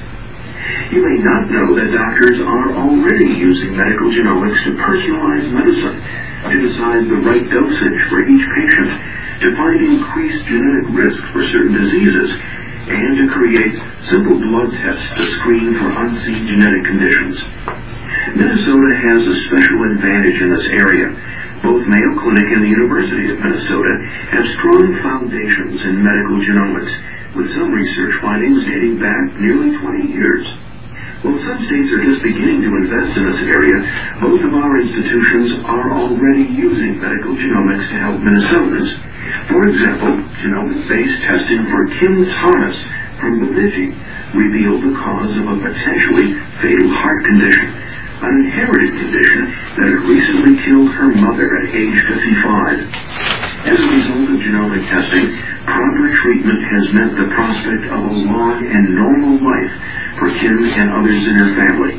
You may not know that doctors are already using medical genomics to personalize medicine, to decide the right dosage for each patient, to find increased genetic risk for certain diseases, and to create simple blood tests to screen for unseen genetic conditions. Minnesota has a special advantage in this area. Both Mayo Clinic and the University of Minnesota have strong foundations in medical genomics, with some research findings dating back nearly 20 years. While some states are just beginning to invest in this area, both of our institutions are already using medical genomics to help Minnesotans. For example, genomic-based testing for Kim Thomas from Bemidji revealed the cause of a potentially fatal heart condition, an inherited condition that had recently killed her mother at age 55. As a result of genomic testing, proper treatment has meant the prospect of a long and normal life for Kim and others in her family.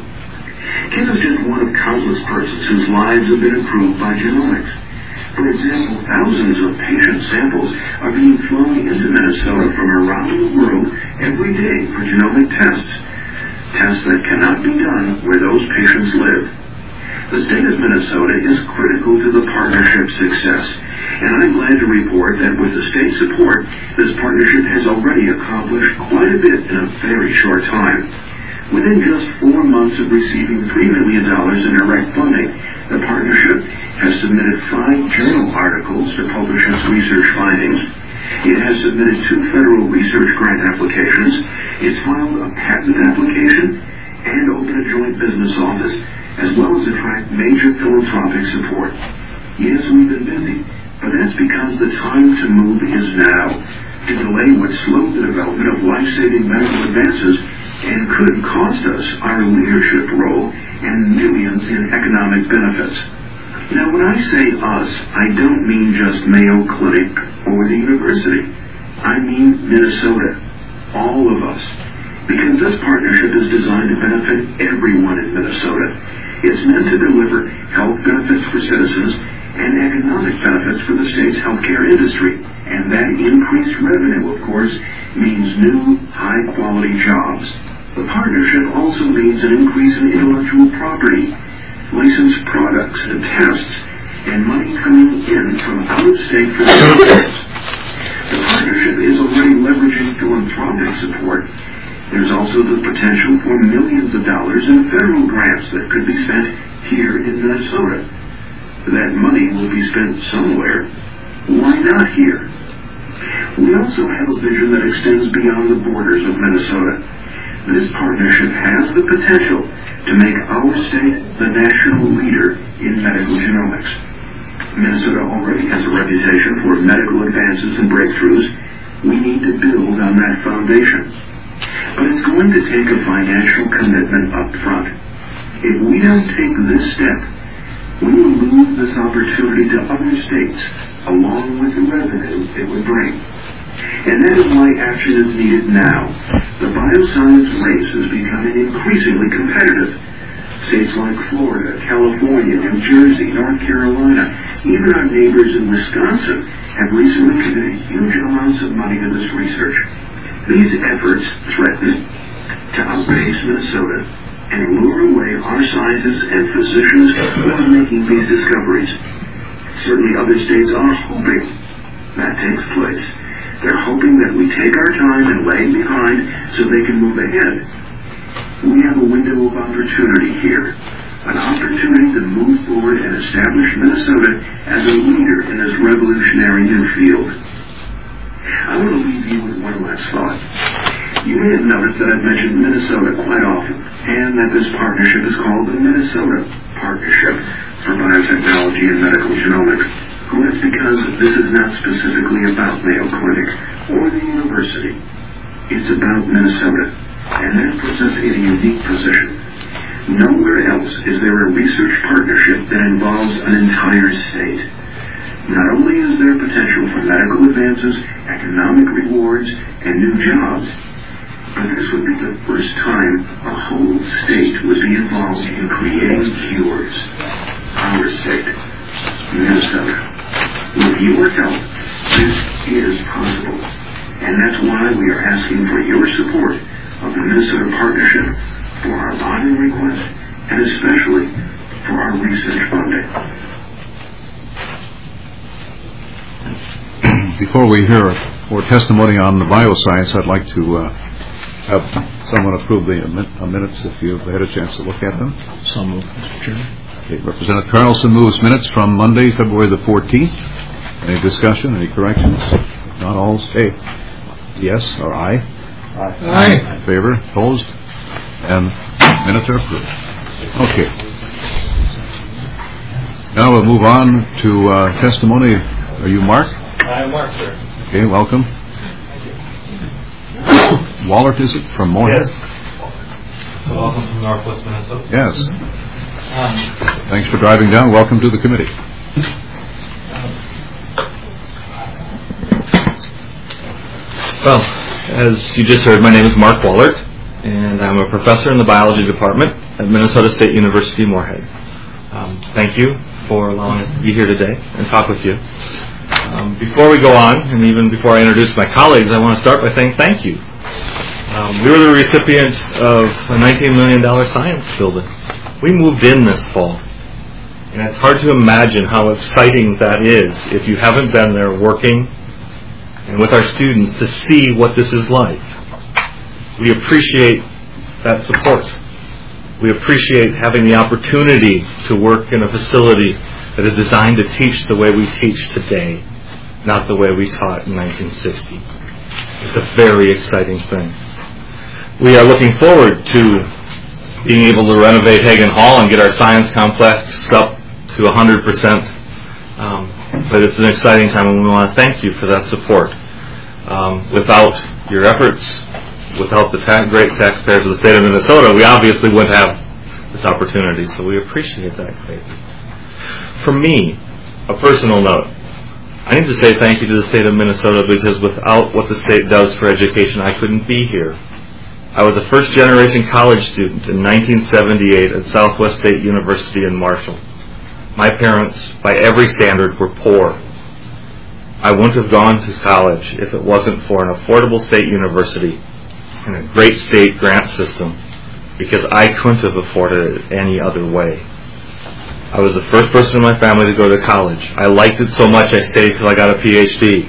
Kim is just one of countless persons whose lives have been improved by genomics. For example, thousands of patient samples are being flown into Minnesota from around the world every day for genomic tests that cannot be done where those patients live. The state of Minnesota is critical to the partnership's success, and I'm glad to report that with the state's support, this partnership has already accomplished quite a bit in a very short time. Within just 4 months of receiving $3 million in direct funding, the partnership has submitted 5 journal articles to publish its research findings. It has submitted 2 federal research grant applications. It's filed a patent application and opened a joint business office, as well as attract major philanthropic support. Yes, we've been busy, but that's because the time to move is now. To delay would slow the development of life-saving medical advances and could cost us our leadership role and millions in economic benefits. Now, when I say us, I don't mean just Mayo Clinic or the university. I mean Minnesota. All of us. Because this partnership is designed to benefit everyone in Minnesota. It's meant to deliver health benefits for citizens and economic benefits for the state's healthcare industry. And that increased revenue, of course, means new, high-quality jobs. The partnership also means an increase in intellectual property, licensed products and tests, and money coming in from out-of-state facilities. The partnership is already leveraging philanthropic support. There's also the potential for millions of dollars in federal grants that could be spent here in Minnesota. That money will be spent somewhere. Why not here? We also have a vision that extends beyond the borders of Minnesota. This partnership has the potential to make our state the national leader in medical genomics. Minnesota already has a reputation for medical advances and breakthroughs. We need to build on that foundation. But it's going to take a financial commitment up front. If we don't take this step, we will lose this opportunity to other states, along with the revenue it would bring. And that is why action is needed now. The bioscience race is becoming increasingly competitive. States like Florida, California, New Jersey, North Carolina, even our neighbors in Wisconsin have recently committed huge amounts of money to this research. These efforts threaten to outpace Minnesota and lure away our scientists and physicians who are making these discoveries. Certainly other states are hoping that takes place. They're hoping that we take our time and lag behind so they can move ahead. We have a window of opportunity here, an opportunity to move forward and establish Minnesota as a leader in this revolutionary new field. I want to leave you with one last thought. You may have noticed that I've mentioned Minnesota quite often, and that this partnership is called the Minnesota Partnership for Biotechnology and Medical Genomics. Well, it's because this is not specifically about Mayo Clinic or the university. It's about Minnesota, and that puts us in a unique position. Nowhere else is there a research partnership that involves an entire state. Not only is there potential for medical advances, economic rewards, and new jobs, but this would be the first time a whole state would be involved in creating cures. Our state, Minnesota. With your help, this is possible. And that's why we are asking for your support of the Minnesota Partnership for our bonding request, and especially for our research funding. Before we hear more testimony on the bioscience, I'd like to have someone approve the minutes if you've had a chance to look at them. So moved, Mr. Chairman. Okay, Representative Carlson moves minutes from Monday, February the 14th. Any discussion, any corrections? If not, all say yes or aye. Aye. In favor, opposed, and minutes are approved. Okay. Now we'll move on to testimony. Are you Mark? I am Mark, sir. Okay, welcome. Wallert, is it, from Moorhead? Yes. So welcome from Northwest Minnesota. Yes. Thanks for driving down. Welcome to the committee. Well, as you just heard, my name is Mark Wallert, and I'm a professor in the biology department at Minnesota State University, Moorhead. Thank you for allowing us to be here today and talk with you. Before we go on, and even before I introduce my colleagues, I want to start by saying thank you. We were the recipient of a $19 million science building. We moved in this fall, and it's hard to imagine how exciting that is if you haven't been there working and with our students to see what this is like. We appreciate that support. We appreciate having the opportunity to work in a facility that is designed to teach the way we teach today, not the way we taught in 1960. It's a very exciting thing. We are looking forward to being able to renovate Hagen Hall and get our science complex up to 100%. But it's an exciting time, and we want to thank you for that support. Without your efforts, without the great taxpayers of the state of Minnesota, we obviously wouldn't have this opportunity, so we appreciate that greatly. For me, a personal note, I need to say thank you to the state of Minnesota, because without what the state does for education, I couldn't be here. I was a first-generation college student in 1978 at Southwest State University in Marshall. My parents, by every standard, were poor. I wouldn't have gone to college if it wasn't for an affordable state university and a great state grant system, because I couldn't have afforded it any other way. I was the first person in my family to go to college. I liked it so much I stayed till I got a PhD.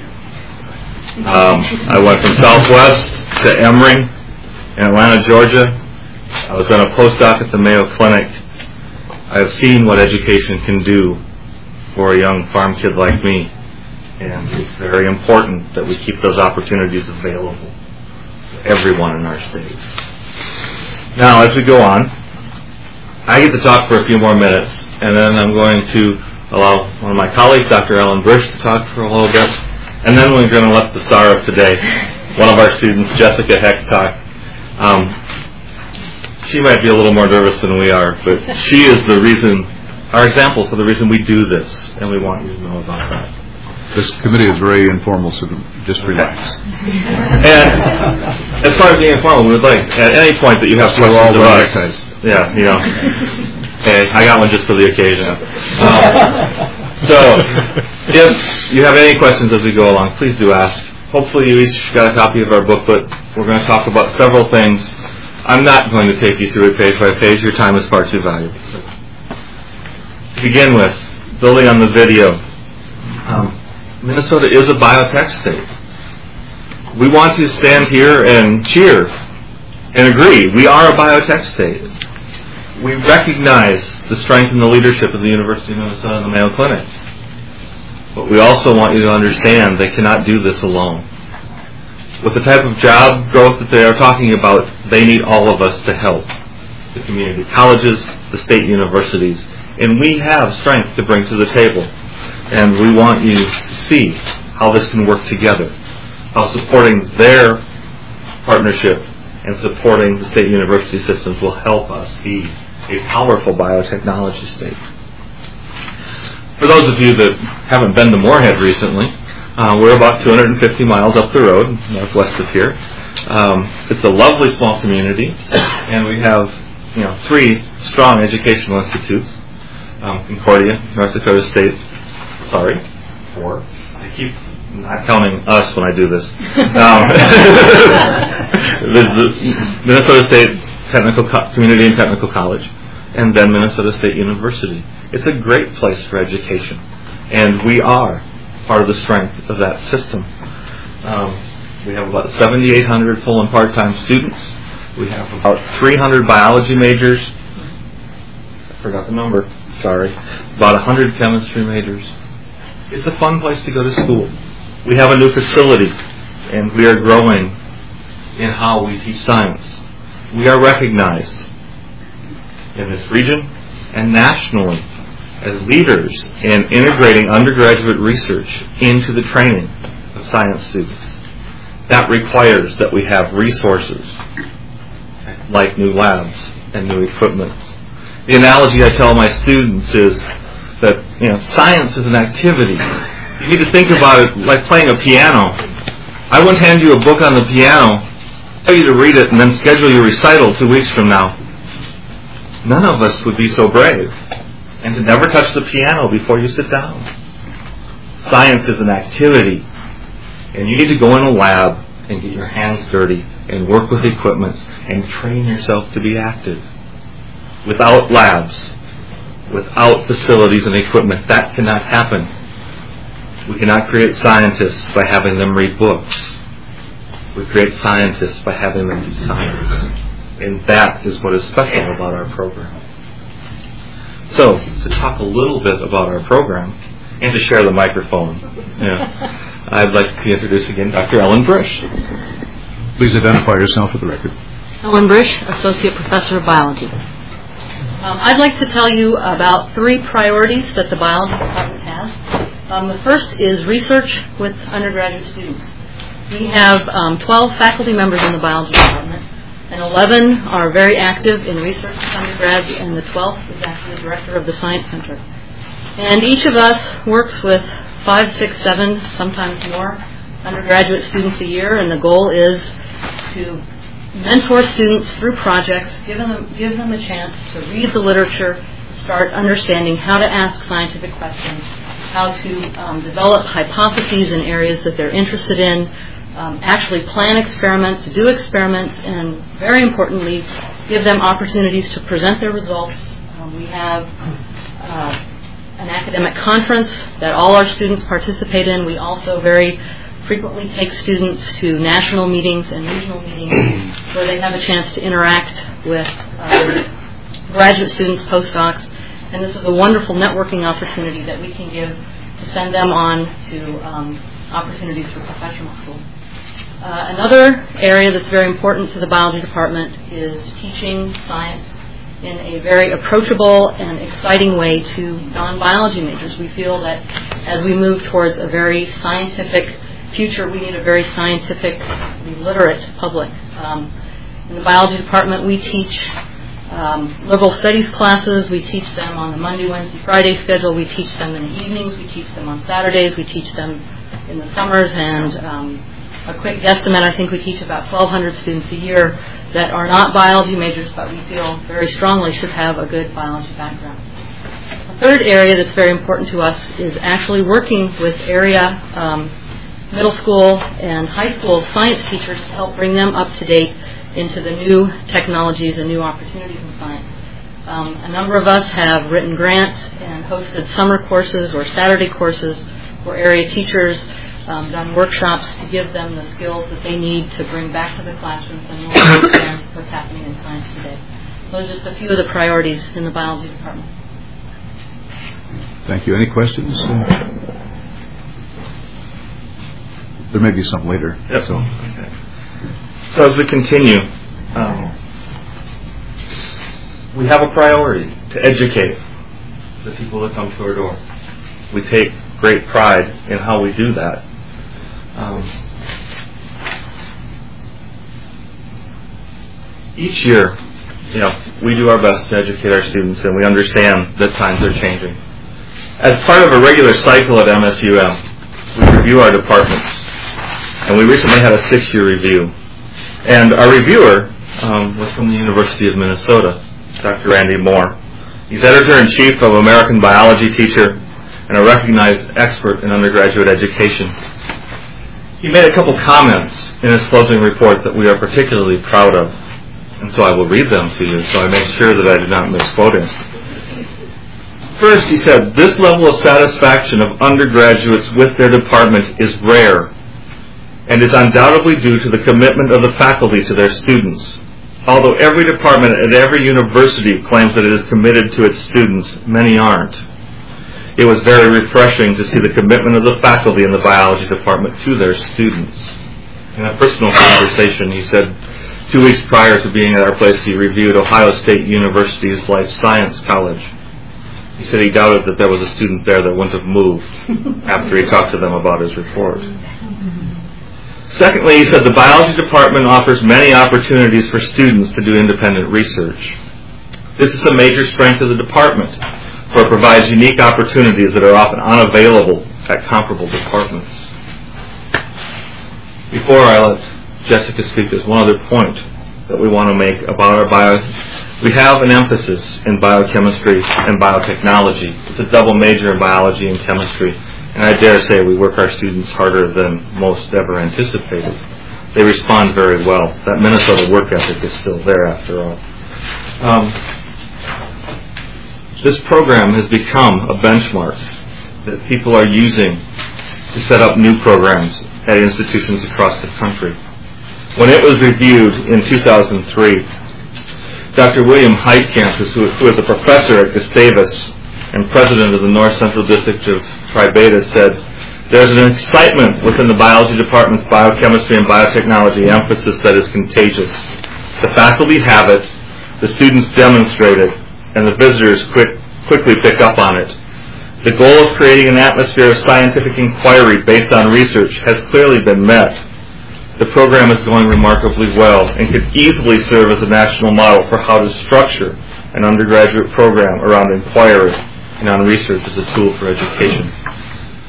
I went from Southwest to Emory in Atlanta, Georgia. I was on a postdoc at the Mayo Clinic. I have seen what education can do for a young farm kid like me, and it's very important that we keep those opportunities available to everyone in our state. Now, as we go on, I get to talk for a few more minutes, and then I'm going to allow one of my colleagues, Dr. Ellen Brish, to talk for a little bit, and then we're going to let the star of today, one of our students, Jessica Heck, talk. She might be a little more nervous than we are, but she is the reason, our example for the reason we do this, and we want you to know about that. This committee is very informal, so just relax. And as far as being informal, we would like, at any point that you have questions of us, yeah, you know, hey, I got one just for the occasion. So, if you have any questions as we go along, please do ask. Hopefully you each got a copy of our booklet. We're going to talk about several things. I'm not going to take you through it page by page. Your time is far too valuable. To begin with, building on the video, Minnesota is a biotech state. We want to stand here and cheer and agree. We are a biotech state. We recognize the strength and the leadership of the University of Minnesota and the Mayo Clinic. But we also want you to understand they cannot do this alone. With the type of job growth that they are talking about, they need all of us to help. The community colleges, the state universities, and we have strength to bring to the table. And we want you to see how this can work together, how supporting their partnership and supporting the state university systems will help us be a powerful biotechnology state. For those of you that haven't been to Moorhead recently, we're about 250 miles up the road, northwest of here. It's a lovely small community, and we have 3 strong educational institutes. Concordia, North Dakota State, 4. I keep not counting us when I do this. There's the Minnesota State Community and Technical College, and then Minnesota State University. It's a great place for education, and we are part of the strength of that system. We have about 7,800 full and part-time students. We have about 300 biology majors. I forgot the number. Sorry. About 100 chemistry majors. It's a fun place to go to school. We have a new facility, and we are growing in how we teach science. We are recognized in this region and nationally as leaders in integrating undergraduate research into the training of science students. That requires that we have resources like new labs and new equipment. The analogy I tell my students is that science is an activity. You need to think about it like playing a piano. I wouldn't hand you a book on the piano, tell you to read it, and then schedule your recital 2 weeks from now. None of us would be so brave. And to never touch the piano before you sit down. Science is an activity, and you need to go in a lab and get your hands dirty and work with equipment and train yourself to be active. Without labs, without facilities and equipment, that cannot happen. We cannot create scientists by having them read books. We create scientists by having them do science. And that is what is special about our program. So, to talk a little bit about our program, and to share the microphone, I'd like to introduce again Dr. Ellen Brish. Please identify yourself for the record. Ellen Brish, Associate Professor of Biology. I'd like to tell you about 3 priorities that the Biology Department has. The first is research with undergraduate students. We have 12 faculty members in the Biology Department, and 11 are very active in research with undergrads, and the 12th is actually the director of the Science Center. And each of us works with 5, 6, 7, sometimes more undergraduate students a year, and the goal is to mentor students through projects, give them a chance to read the literature, start understanding how to ask scientific questions, how to develop hypotheses in areas that they're interested in, actually plan experiments, do experiments, and very importantly, give them opportunities to present their results. We have an academic conference that all our students participate in. We also very frequently take students to national meetings and regional meetings where they have a chance to interact with graduate students, postdocs, and this is a wonderful networking opportunity that we can give to send them on to opportunities for professional school. Another area that's very important to the biology department is teaching science in a very approachable and exciting way to non-biology majors. We feel that as we move towards a very scientific future, we need a very scientifically literate public. In the biology department, we teach liberal studies classes. We teach them on the Monday, Wednesday, Friday schedule. We teach them in the evenings. We teach them on Saturdays. We teach them in the summers. And a quick guesstimate, I think we teach about 1,200 students a year that are not biology majors, but we feel very strongly should have a good biology background. A third area that's very important to us is actually working with area middle school and high school science teachers to help bring them up to date into the new technologies and new opportunities in science. A number of us have written grants and hosted summer courses or Saturday courses for area teachers, done workshops to give them the skills that they need to bring back to the classrooms and really understand what's happening in science today. Those are just a few of the priorities in the biology department. Thank you. Any questions? There may be some later. Yep. So as we continue, we have a priority to educate the people that come to our door. We take great pride in how we do that. Each year, we do our best to educate our students, and we understand that times are changing. As part of a regular cycle at MSUM, we review our departments, and we recently had a 6-year review. And our reviewer was from the University of Minnesota, Dr. Randy Moore. He's editor-in-chief of American Biology Teacher and a recognized expert in undergraduate education. He made a couple comments in his closing report that we are particularly proud of, and so I will read them to you so I make sure that I do not misquote him. First, he said, "This level of satisfaction of undergraduates with their department is rare and is undoubtedly due to the commitment of the faculty to their students. Although every department at every university claims that it is committed to its students, many aren't. It was very refreshing to see the commitment of the faculty in the biology department to their students." In a personal conversation, he said 2 weeks prior to being at our place, he reviewed Ohio State University's Life Science College. He said he doubted that there was a student there that wouldn't have moved after he talked to them about his report. Secondly, he said the biology department offers many opportunities for students to do independent research. This is a major strength of the department, for it provides unique opportunities that are often unavailable at comparable departments. Before I let Jessica speak, there's one other point that we want to make about our we have an emphasis in biochemistry and biotechnology. It's a double major in biology and chemistry. And I dare say we work our students harder than most ever anticipated. They respond very well. That Minnesota work ethic is still there after all. This program has become a benchmark that people are using to set up new programs at institutions across the country. When it was reviewed in 2003, Dr. William Heitkamp, who is a professor at Gustavus and president of the North Central District of Tri Beta, said, "There's an excitement within the biology department's biochemistry and biotechnology emphasis that is contagious. The faculty have it, the students demonstrate it, and the visitors quickly pick up on it. The goal of creating an atmosphere of scientific inquiry based on research has clearly been met. The program is going remarkably well and could easily serve as a national model for how to structure an undergraduate program around inquiry and on research as a tool for education."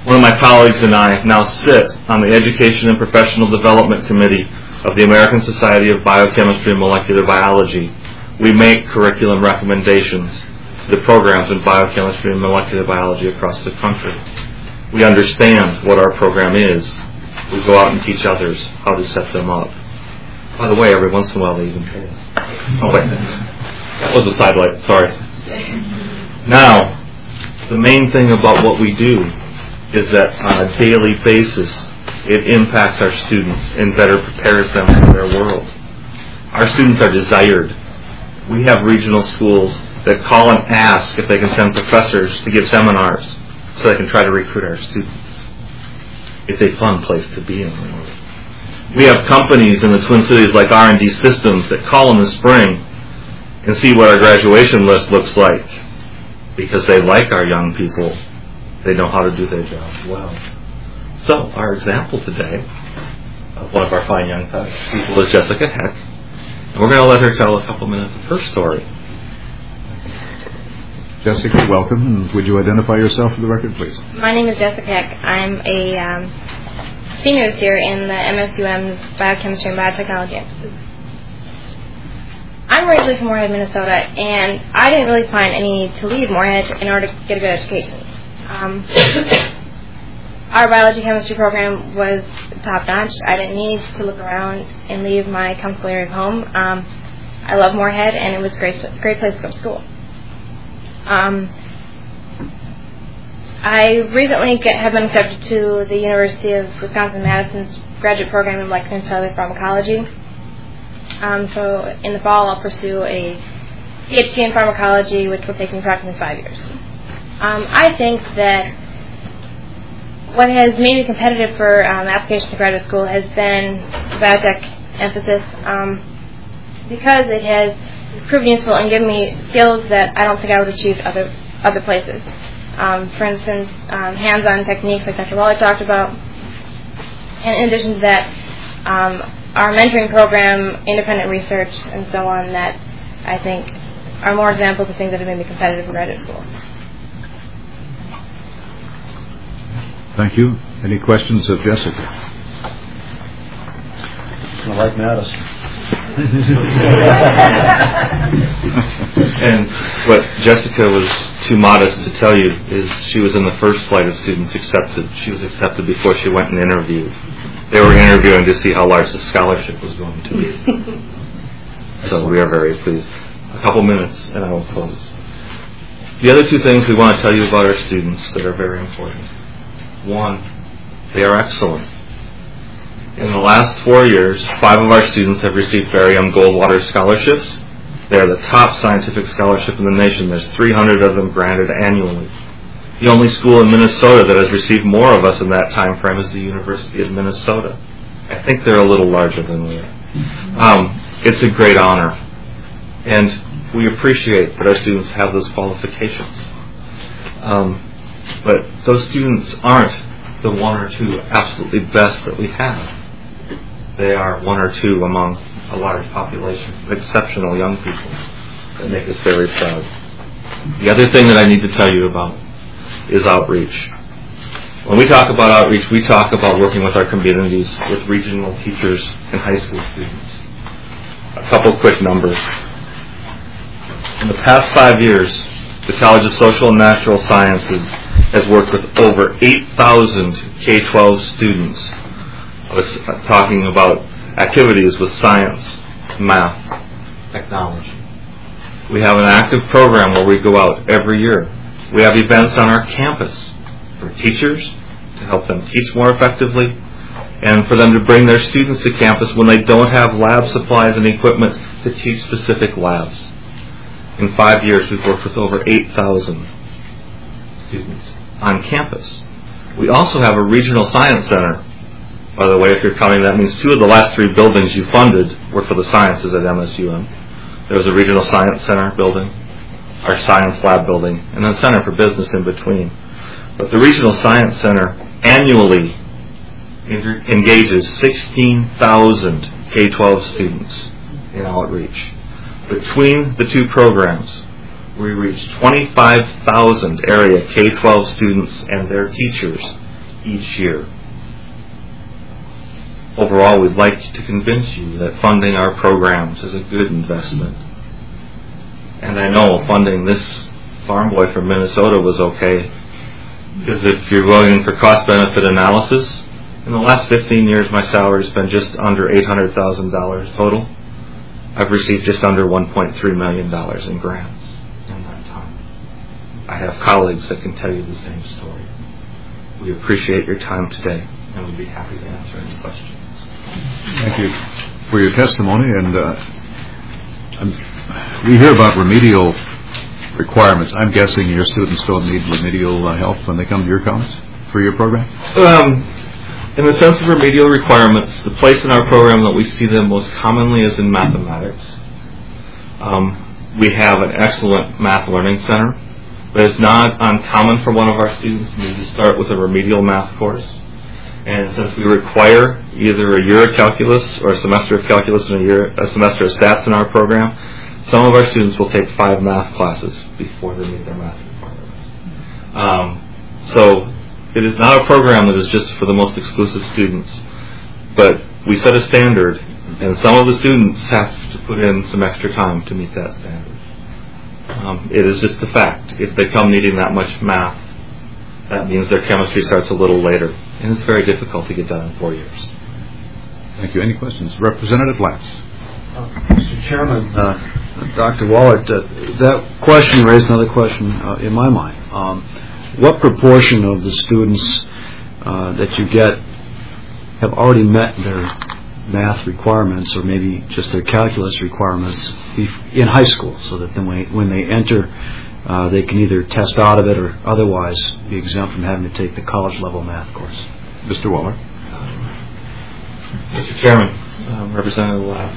One of my colleagues and I now sit on the Education and Professional Development Committee of the American Society of Biochemistry and Molecular Biology. We make curriculum recommendations to the programs in biochemistry and molecular biology across the country. We understand what our program is. We go out and teach others how to set them up. By the way, every once in a while they even pay us. Oh, wait. That was a sidelight. Sorry. Now, the main thing about what we do is that on a daily basis, it impacts our students and better prepares them for their world. Our students are desired. We have regional schools that call and ask if they can send professors to give seminars so they can try to recruit our students. It's a fun place to be in. We have companies in the Twin Cities like R&D Systems that call in the spring and see what our graduation list looks like because they like our young people. They know how to do their jobs well. So our example today of one of our fine young people is Jessica Heck. And we're going to let her tell a couple minutes of her story. Jessica, welcome. And would you identify yourself for the record, please? My name is Jessica Heck. I'm a senior this year in the MSUM's Biochemistry and Biotechnology emphasis. I'm originally from Moorhead, Minnesota, and I didn't really find any need to leave Moorhead in order to get a good education. Our biology chemistry program was top-notch. I didn't need to look around and leave my comfortable area of home. I love Moorhead, and it was a great place to go to school. I recently have been accepted to the University of Wisconsin-Madison's graduate program in molecular and cellular pharmacology. So in the fall, I'll pursue a PhD in pharmacology, which will take me approximately 5 years. I think that what has made me competitive for application to graduate school has been the biotech emphasis because it has proven useful and given me skills that I don't think I would achieve other places. For instance, hands-on techniques like Dr. Wallach talked about. And in addition to that, our mentoring program, independent research, and so on that I think are more examples of things that have made me competitive for graduate school. Thank you. Any questions of Jessica? I like Madison. And what Jessica was too modest to tell you is she was in the first flight of students accepted. She was accepted before she went and interviewed. They were interviewing to see how large the scholarship was going to be. So we are very pleased. A couple minutes and I will close. The other two things we want to tell you about our students that are very important. One, they are excellent. In the last 4 years, 5 of our students have received Barium Goldwater scholarships. They are the top scientific scholarship in the nation. There's 300 of them granted annually. The only school in Minnesota that has received more of us in that time frame is the University of Minnesota. I think they're a little larger than we are. It's a great honor. And we appreciate that our students have those qualifications. But those students aren't the 1 or 2 absolutely best that we have. They are 1 or 2 among a large population of exceptional young people that make us very proud. The other thing that I need to tell you about is outreach. When we talk about outreach, we talk about working with our communities, with regional teachers and high school students. A couple quick numbers. In the past 5 years, the College of Social and Natural Sciences has worked with over 8,000 K-12 students. I was talking about activities with science, math, technology. We have an active program where we go out every year. We have events on our campus for teachers to help them teach more effectively and for them to bring their students to campus when they don't have lab supplies and equipment to teach specific labs. In 5 years, we've worked with over 8,000 students on campus. We also have a regional science center. By the way, if you're counting, that means 2 of the last 3 buildings you funded were for the sciences at MSUM. There was a regional science center building, our science lab building, and then Center for Business in between. But the regional science center annually engages 16,000 K-12 students in outreach. Between the 2 programs, we reach 25,000 area K-12 students and their teachers each year. Overall, we'd like to convince you that funding our programs is a good investment. And I know funding this farm boy from Minnesota was okay, because if you're going for cost-benefit analysis, in the last 15 years my salary's been just under $800,000 total. I've received just under $1.3 million in grants in that time. I have colleagues that can tell you the same story. We appreciate your time today, and we'd be happy to answer any questions. Thank you for your testimony. And we hear about remedial requirements. I'm guessing your students don't need remedial help when they come to your college for your program? In the sense of remedial requirements, the place in our program that we see them most commonly is in mathematics. We have an excellent math learning center, but it's not uncommon for one of our students to start with a remedial math course. And since we require either a year of calculus or a semester of calculus and a semester of stats in our program, some of our students will take 5 math classes before they meet their math requirements. So it is not a program that is just for the most exclusive students, but we set a standard, and some of the students have to put in some extra time to meet that standard. It is just a fact. If they come needing that much math, that means their chemistry starts a little later, and it's very difficult to get done in 4 years. Thank you. Any questions? Representative Latz. Mr. Chairman, Dr. Wallert, that question raised another question in my mind. What proportion of the students that you get have already met their math requirements, or maybe just their calculus requirements in high school, so that then when they enter, they can either test out of it or otherwise be exempt from having to take the college-level math course? Mr. Waller. Mr. Chairman, Representative Latz,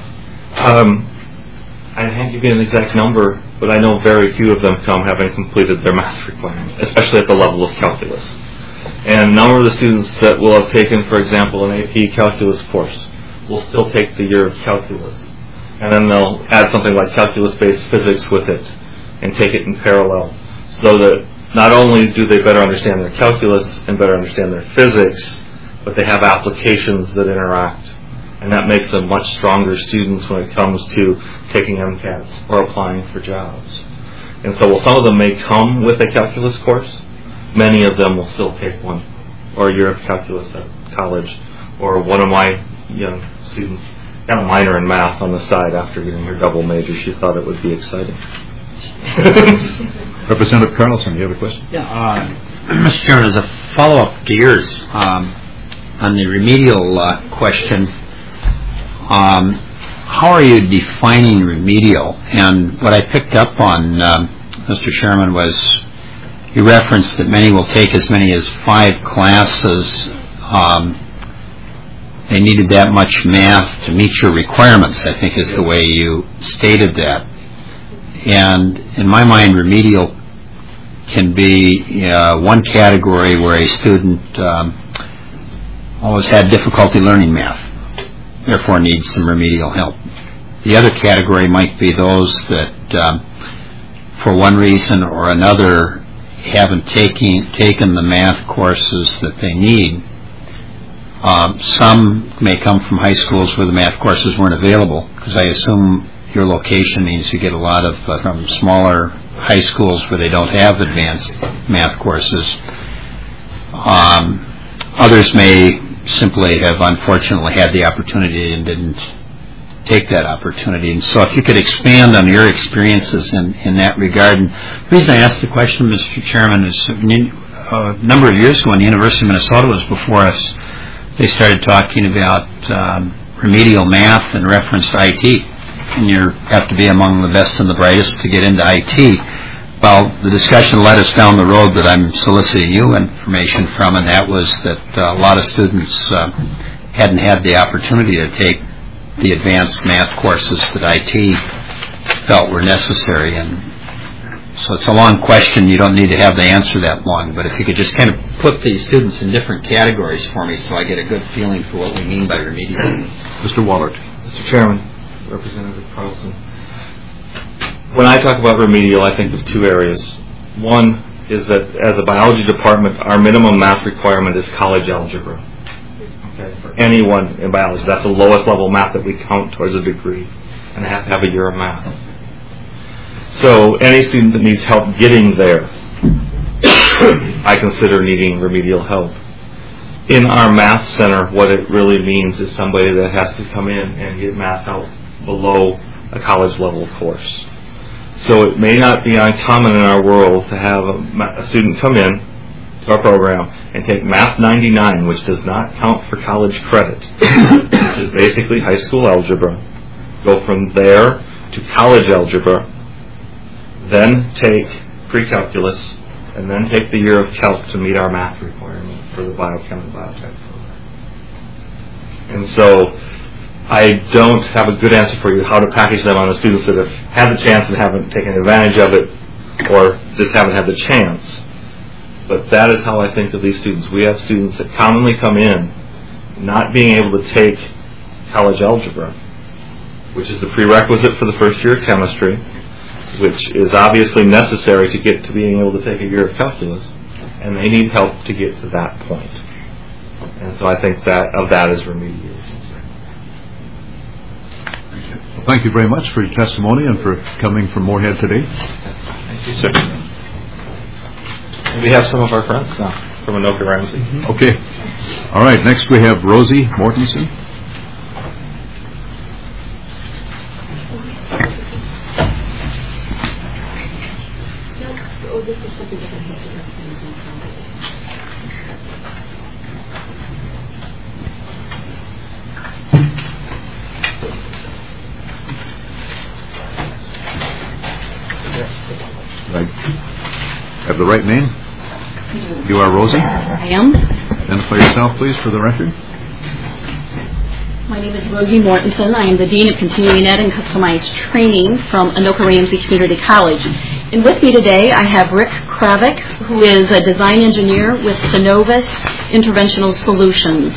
I can't give you an exact number, but I know very few of them come having completed their math requirement, especially at the level of calculus. And a number of the students that will have taken, for example, an AP calculus course will still take the year of calculus. And then they'll add something like calculus-based physics with it and take it in parallel, so that not only do they better understand their calculus and better understand their physics, but they have applications that interact. And that makes them much stronger students when it comes to taking MCATs or applying for jobs. And so while some of them may come with a calculus course, many of them will still take one, or a year of calculus at college, or one of my young students got a minor in math on the side after getting her double major. She thought it would be exciting. Representative Carlson, you have a question? Yeah, Mr. Chairman, as a follow-up to yours, on the remedial question, how are you defining remedial? And what I picked up on, Mr. Chairman, was you referenced that many will take as many as 5 classes. They needed that much math to meet your requirements, I think is the way you stated that. And in my mind, remedial can be one category where a student always had difficulty learning math, therefore needs some remedial help. The other category might be those that, for one reason or another, haven't taken the math courses that they need. Some may come from high schools where the math courses weren't available, because I assume your location means you get a lot of from smaller high schools where they don't have advanced math courses. Others may simply have unfortunately had the opportunity and didn't take that opportunity. And so if you could expand on your experiences in that regard. And the reason I asked the question, Mr. Chairman, is a number of years ago when the University of Minnesota was before us, they started talking about remedial math and referenced IT. And you have to be among the best and the brightest to get into IT. Well, the discussion led us down the road that I'm soliciting you information from, and that was that a lot of students hadn't had the opportunity to take the advanced math courses that IT felt were necessary. And so it's a long question. You don't need to have the answer that long, but if you could just kind of put these students in different categories for me so I get a good feeling for what we mean by remedial. Mr. Wallert. Mr. Chairman, Representative Carlson. When I talk about remedial, I think of 2 areas. One is that as a biology department, our minimum math requirement is college algebra. Okay, for anyone in biology, that's the lowest level math that we count towards a degree, and they have to have a year of math. So any student that needs help getting there, I consider needing remedial help. In our math center, what it really means is somebody that has to come in and get math help below a college level course. So it may not be uncommon in our world to have a student come in to our program and take Math 99, which does not count for college credit, which is basically high school algebra, go from there to college algebra, then take pre-calculus, and then take the year of calc to meet our math requirement for the biochem and biotech program. And so I don't have a good answer for you how to package them on the students that have had the chance and haven't taken advantage of it, or just haven't had the chance. But that is how I think of these students. We have students that commonly come in not being able to take college algebra, which is the prerequisite for the first year of chemistry, which is obviously necessary to get to being able to take a year of calculus, and they need help to get to that point. And so I think that is remediation. Well, thank you very much for your testimony and for coming from Moorhead today. Thank you, sir. And we have some of our friends now from Anoka Ramsey. Mm-hmm. Okay. All right. Next we have Rosie Mortensen. Have the right name? You are Rosie? I am. Identify yourself, please, for the record. My name is Rosie Mortensen. I am the Dean of Continuing Ed and Customized Training from Anoka Ramsey Community College. And with me today, I have Rick Kravick, who is a design engineer with Synovus Interventional Solutions.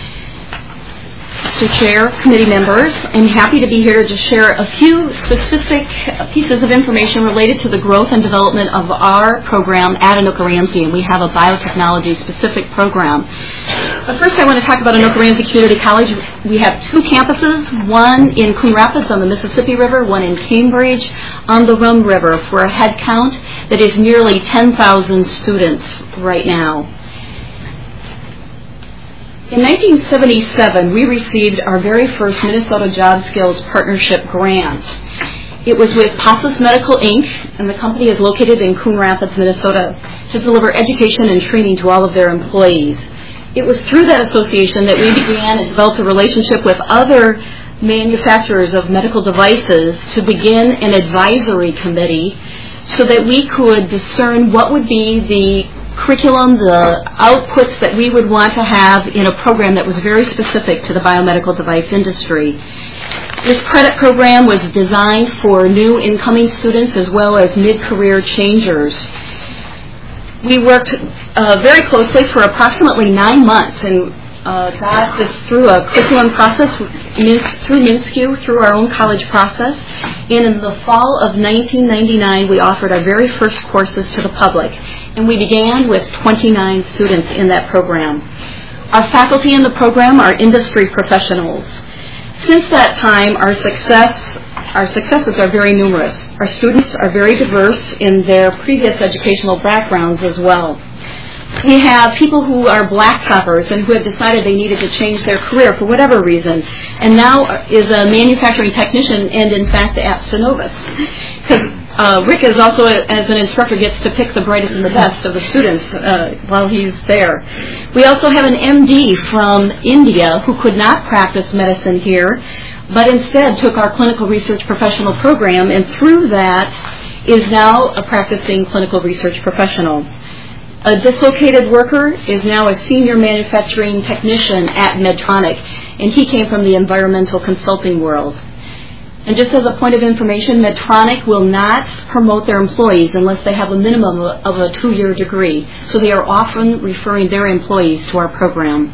Mr. Chair, committee members, I'm happy to be here to share a few specific pieces of information related to the growth and development of our program at Anoka Ramsey, and we have a biotechnology-specific program. But first I want to talk about Anoka Ramsey Community College. We have two campuses, one in Coon Rapids on the Mississippi River, one in Cambridge on the Rum River, for a head count that is nearly 10,000 students right now. In 1977, we received our very first Minnesota Job Skills Partnership grant. It was with Passus Medical, Inc., and the company is located in Coon Rapids, Minnesota, to deliver education and training to all of their employees. It was through that association that we began and developed a relationship with other manufacturers of medical devices to begin an advisory committee so that we could discern what would be the curriculum, the outputs that we would want to have in a program that was very specific to the biomedical device industry. This credit program was designed for new incoming students as well as mid-career changers. We worked very closely for approximately 9 months and got this through a curriculum process through MINSCU, through our own college process. And in the fall of 1999, we offered our very first courses to the public. And we began with 29 students in that program. Our faculty in the program are industry professionals. Since that time, our successes are very numerous. Our students are very diverse in their previous educational backgrounds as well. We have people who are blacktoppers and who have decided they needed to change their career for whatever reason, and now is a manufacturing technician and, in fact, at Synovus. Because Rick is also, as an instructor, gets to pick the brightest and the best of the students while he's there. We also have an MD from India who could not practice medicine here, but instead took our clinical research professional program, and through that is now a practicing clinical research professional. A dislocated worker is now a senior manufacturing technician at Medtronic, and he came from the environmental consulting world. And just as a point of information, Medtronic will not promote their employees unless they have a minimum of a 2-year degree, so they are often referring their employees to our program.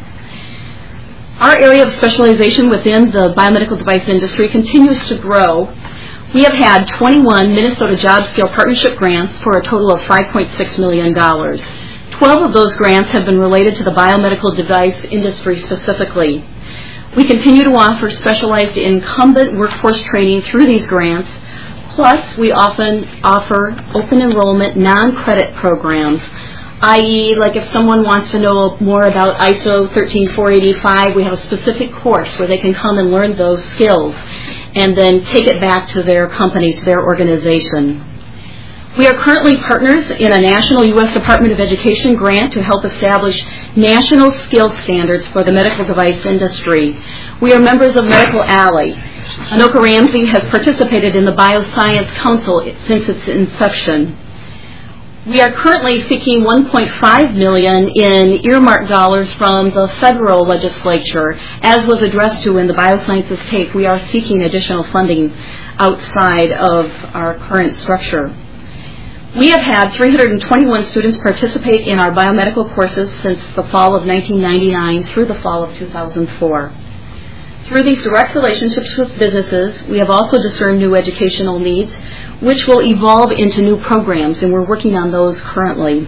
Our area of specialization within the biomedical device industry continues to grow. We have had 21 Minnesota Job Skill Partnership grants for a total of $5.6 million. 12 of those grants have been related to the biomedical device industry specifically. We continue to offer specialized incumbent workforce training through these grants. Plus, we often offer open enrollment non-credit programs, i.e., like if someone wants to know more about ISO 13485, we have a specific course where they can come and learn those skills and then take it back to their company, to their organization. We are currently partners in a national U.S. Department of Education grant to help establish national skills standards for the medical device industry. We are members of Medical Alley. Anoka Ramsey has participated in the Bioscience Council since its inception. We are currently seeking $1.5 million in earmarked dollars from the federal legislature. As was addressed to in the Biosciences tape, we are seeking additional funding outside of our current structure. We have had 321 students participate in our biomedical courses since the fall of 1999 through the fall of 2004. Through these direct relationships with businesses, we have also discerned new educational needs, which will evolve into new programs, and we're working on those currently.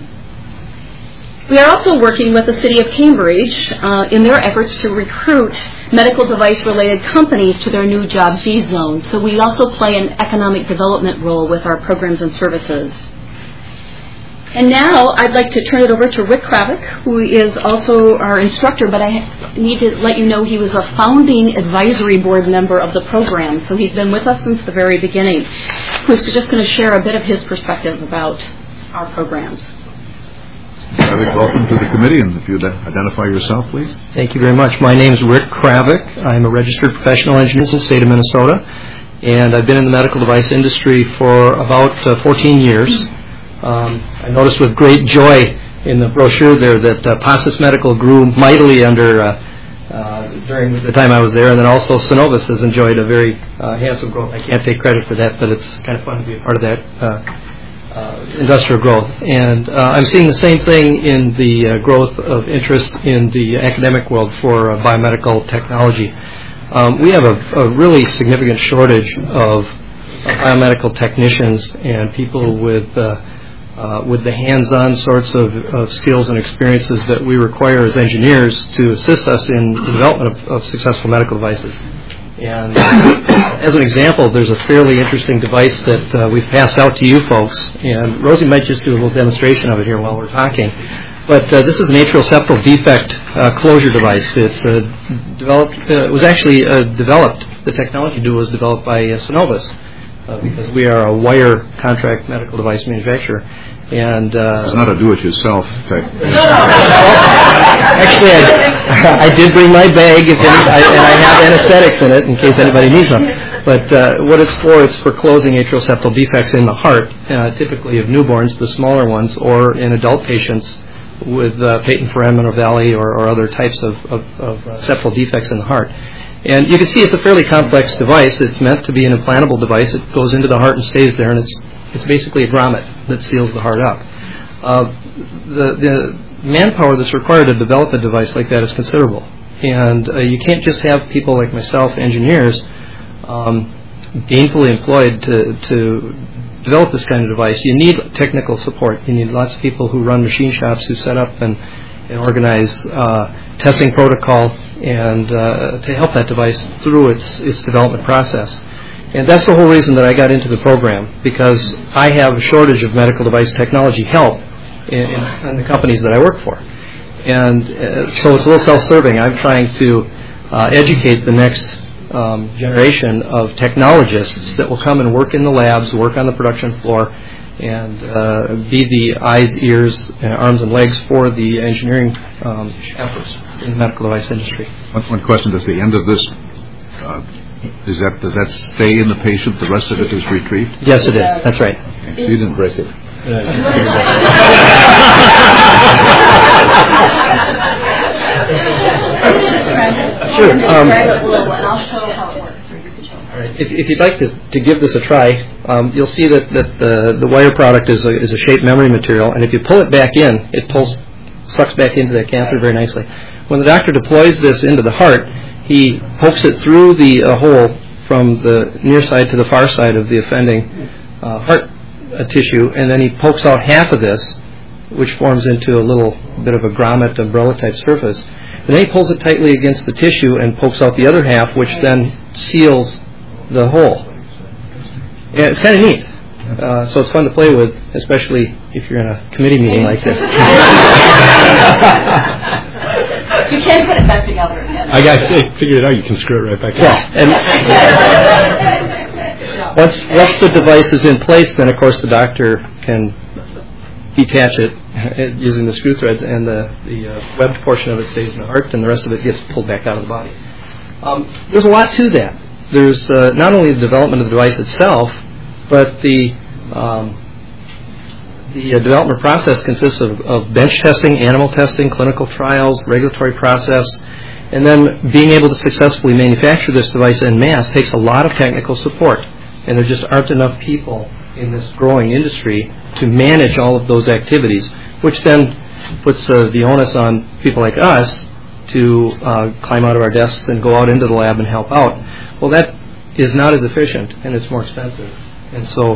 We are also working with the City of Cambridge in their efforts to recruit medical device-related companies to their new Job Z zone. So we also play an economic development role with our programs and services. And now I'd like to turn it over to Rick Kravick, who is also our instructor, but I need to let you know he was a founding advisory board member of the program, so he's been with us since the very beginning, who's just going to share a bit of his perspective about our programs. Kravick, welcome to the committee, and if you'd identify yourself, please. Thank you very much. My name is Rick Kravick. I'm a registered professional engineer in the state of Minnesota, and I've been in the medical device industry for about 14 years. I noticed with great joy in the brochure there that Passus Medical grew mightily during the time I was there, and then also Synovus has enjoyed a very handsome growth. I can't take credit for that, but it's kind of fun to be a part of that industrial growth. And I'm seeing the same thing in the growth of interest in the academic world for biomedical technology. We have a really significant shortage of biomedical technicians and people with the hands-on sorts of skills and experiences that we require as engineers to assist us in the development of successful medical devices. And as an example, there's a fairly interesting device that we've passed out to you folks, and Rosie might just do a little demonstration of it here while we're talking. But this is an atrial septal defect closure device. It's developed. It was actually developed. The technology was developed by Synovus. Because we are a wire contract medical device manufacturer, and it's not a do-it-yourself type. Actually, I did bring my bag, and I have anesthetics in it in case anybody needs them. But what it's for closing atrial septal defects in the heart, typically of newborns, the smaller ones, or in adult patients with patent foramen ovale or other types of septal defects in the heart. And you can see it's a fairly complex device. It's meant to be an implantable device. It goes into the heart and stays there, and it's basically a grommet that seals the heart up. The manpower that's required to develop a device like that is considerable. And you can't just have people like myself, engineers, gainfully employed to develop this kind of device. You need technical support. You need lots of people who run machine shops, who set up and organize testing protocol and to help that device through its development process. And that's the whole reason that I got into the program, because I have a shortage of medical device technology help in the companies that I work for. And so it's a little self-serving. I'm trying to educate the next generation of technologists that will come and work in the labs, work on the production floor, and be the eyes, ears, arms, and legs for the engineering efforts in the medical device industry. One question: does the end of this does that stay in the patient? The rest of it is retrieved? Yes, it is. That's right. Okay. So you didn't break it. Sure. I'll show how it works. All right. If you'd like to give this a try, you'll see that the wire product is a shaped memory material, and if you pull it back in, it sucks back into that catheter very nicely. When the doctor deploys this into the heart, he pokes it through the hole from the near side to the far side of the offending heart tissue, and then he pokes out half of this, which forms into a little bit of a grommet umbrella-type surface. And then he pulls it tightly against the tissue and pokes out the other half, which then seals the hole. Yeah, it's kind of neat. So it's fun to play with, especially if you're in a committee meeting like this. You can put it back together again. I figured it out. You can screw it right back in. Yeah. And once the device is in place, then of course the doctor can detach it using the screw threads, and the webbed portion of it stays in the heart, and the rest of it gets pulled back out of the body. There's a lot to that. There's not only the development of the device itself, but the development process consists of bench testing, animal testing, clinical trials, regulatory process, and then being able to successfully manufacture this device en masse takes a lot of technical support, and there just aren't enough people in this growing industry to manage all of those activities, which then puts the onus on people like us to climb out of our desks and go out into the lab and help out. Well, that is not as efficient, and it's more expensive. And so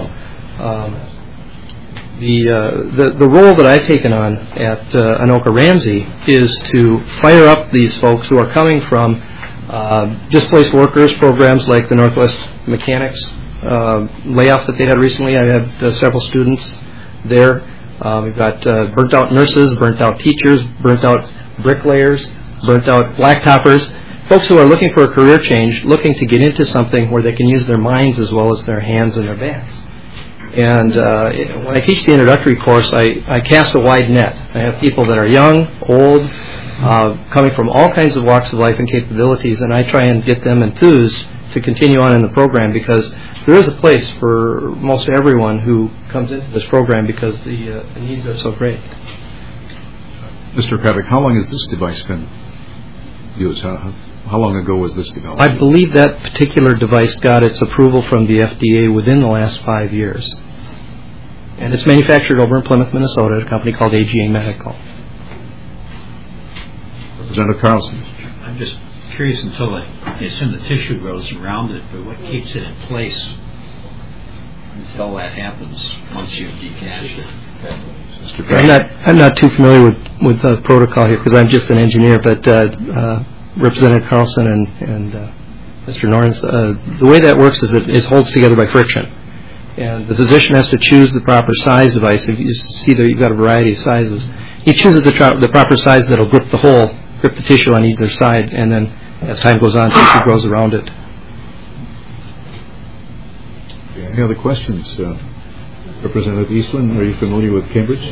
the role that I've taken on at Anoka Ramsey is to fire up these folks who are coming from displaced workers programs like the Northwest Mechanics layoff that they had recently. I had several students there. We've got burnt out nurses, burnt out teachers, burnt out bricklayers, burnt out blacktoppers, folks who are looking for a career change, looking to get into something where they can use their minds as well as their hands and their backs. And when I teach the introductory course, I cast a wide net. I have people that are young, old, coming from all kinds of walks of life and capabilities, and I try and get them enthused to continue on in the program, because there is a place for most everyone who comes into this program because the needs are so great. Mr. Kravick, how long has this device been used? How long ago was this developed? I believe that particular device got its approval from the FDA within the last 5 years. And it's manufactured over in Plymouth, Minnesota, at a company called AGA Medical. Representative Carlson. I'm just curious until the tissue grows around it, but what keeps it in place until that happens once you've detached it? I'm not too familiar with the protocol here because I'm just an engineer, but Representative Carlson and Mr. Norris, the way that works is it holds together by friction. And the physician has to choose the proper size device. If you see that you've got a variety of sizes, he chooses the proper size that will grip the hole, grip the tissue on either side, and then as time goes on, tissue grows around it. Any other questions? Representative Eastland, are you familiar with Cambridge?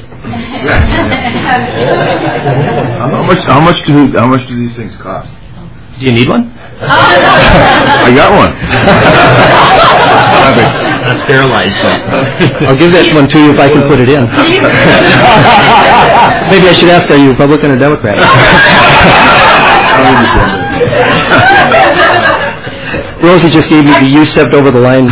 How much do these things cost? Do you need one? I got one. Sterilized. I'll give that one to you if I can put it in. Maybe I should ask, are you Republican or Democrat? Rosie just gave me the "you stepped over the line."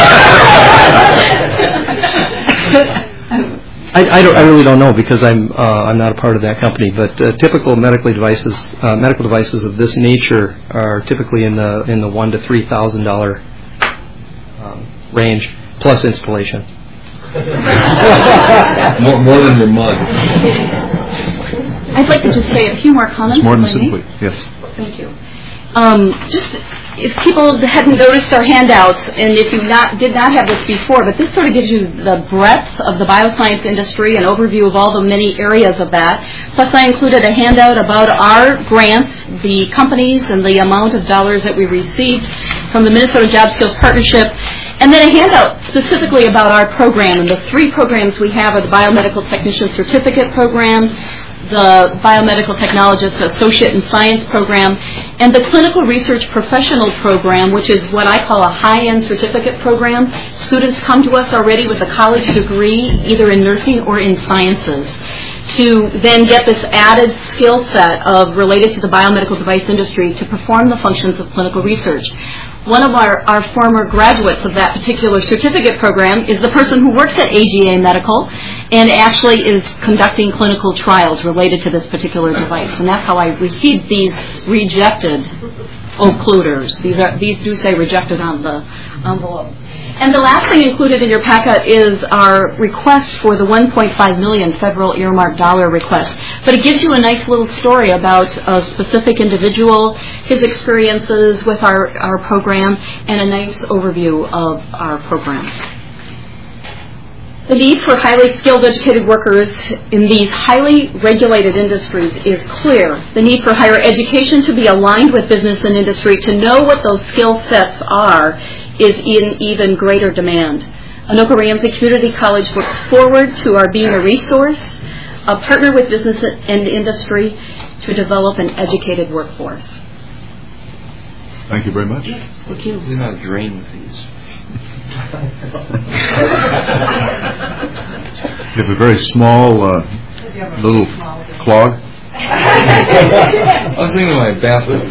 I really don't know because I'm not a part of that company. But typical medical devices of this nature are typically in the $1,000 to $3,000 range plus installation. more than your mug. I'd like to just say a few more comments. It's more than simply, yes. Thank you. Just if people hadn't noticed our handouts, and if you did not have this before, but this sort of gives you the breadth of the bioscience industry, an overview of all the many areas of that. Plus, I included a handout about our grants, the companies, and the amount of dollars that we received from the Minnesota Job Skills Partnership, and then a handout specifically about our program. And the 3 programs we have are the Biomedical Technician Certificate Program, the Biomedical Technologist Associate in Science Program, and the Clinical Research Professional Program, which is what I call a high-end certificate program. Students come to us already with a college degree, either in nursing or in sciences, to then get this added skill set related to the biomedical device industry to perform the functions of clinical research. One of our former graduates of that particular certificate program is the person who works at AGA Medical and actually is conducting clinical trials related to this particular device. And that's how I received these rejected occluders. These do say rejected on the envelope. And the last thing included in your packet is our request for the $1.5 million federal earmarked dollar request. But it gives you a nice little story about a specific individual, his experiences with our program, and a nice overview of our program. The need for highly skilled educated workers in these highly regulated industries is clear. The need for higher education to be aligned with business and industry, to know what those skill sets are, is in even greater demand. Anoka-Ramsey Community College looks forward to our being a resource, a partner with business and industry to develop an educated workforce. Thank you very much. Thank you. We're not drained with these. You have a very small little clog. I was thinking of my bathroom.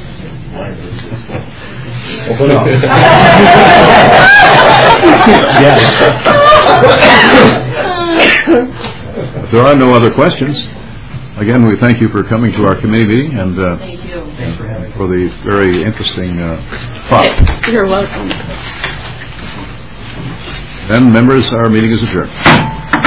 Open up. If there are no other questions, again, we thank you for coming to our committee meeting and Thank you. for the very interesting talk. You're welcome. And members, our meeting is adjourned.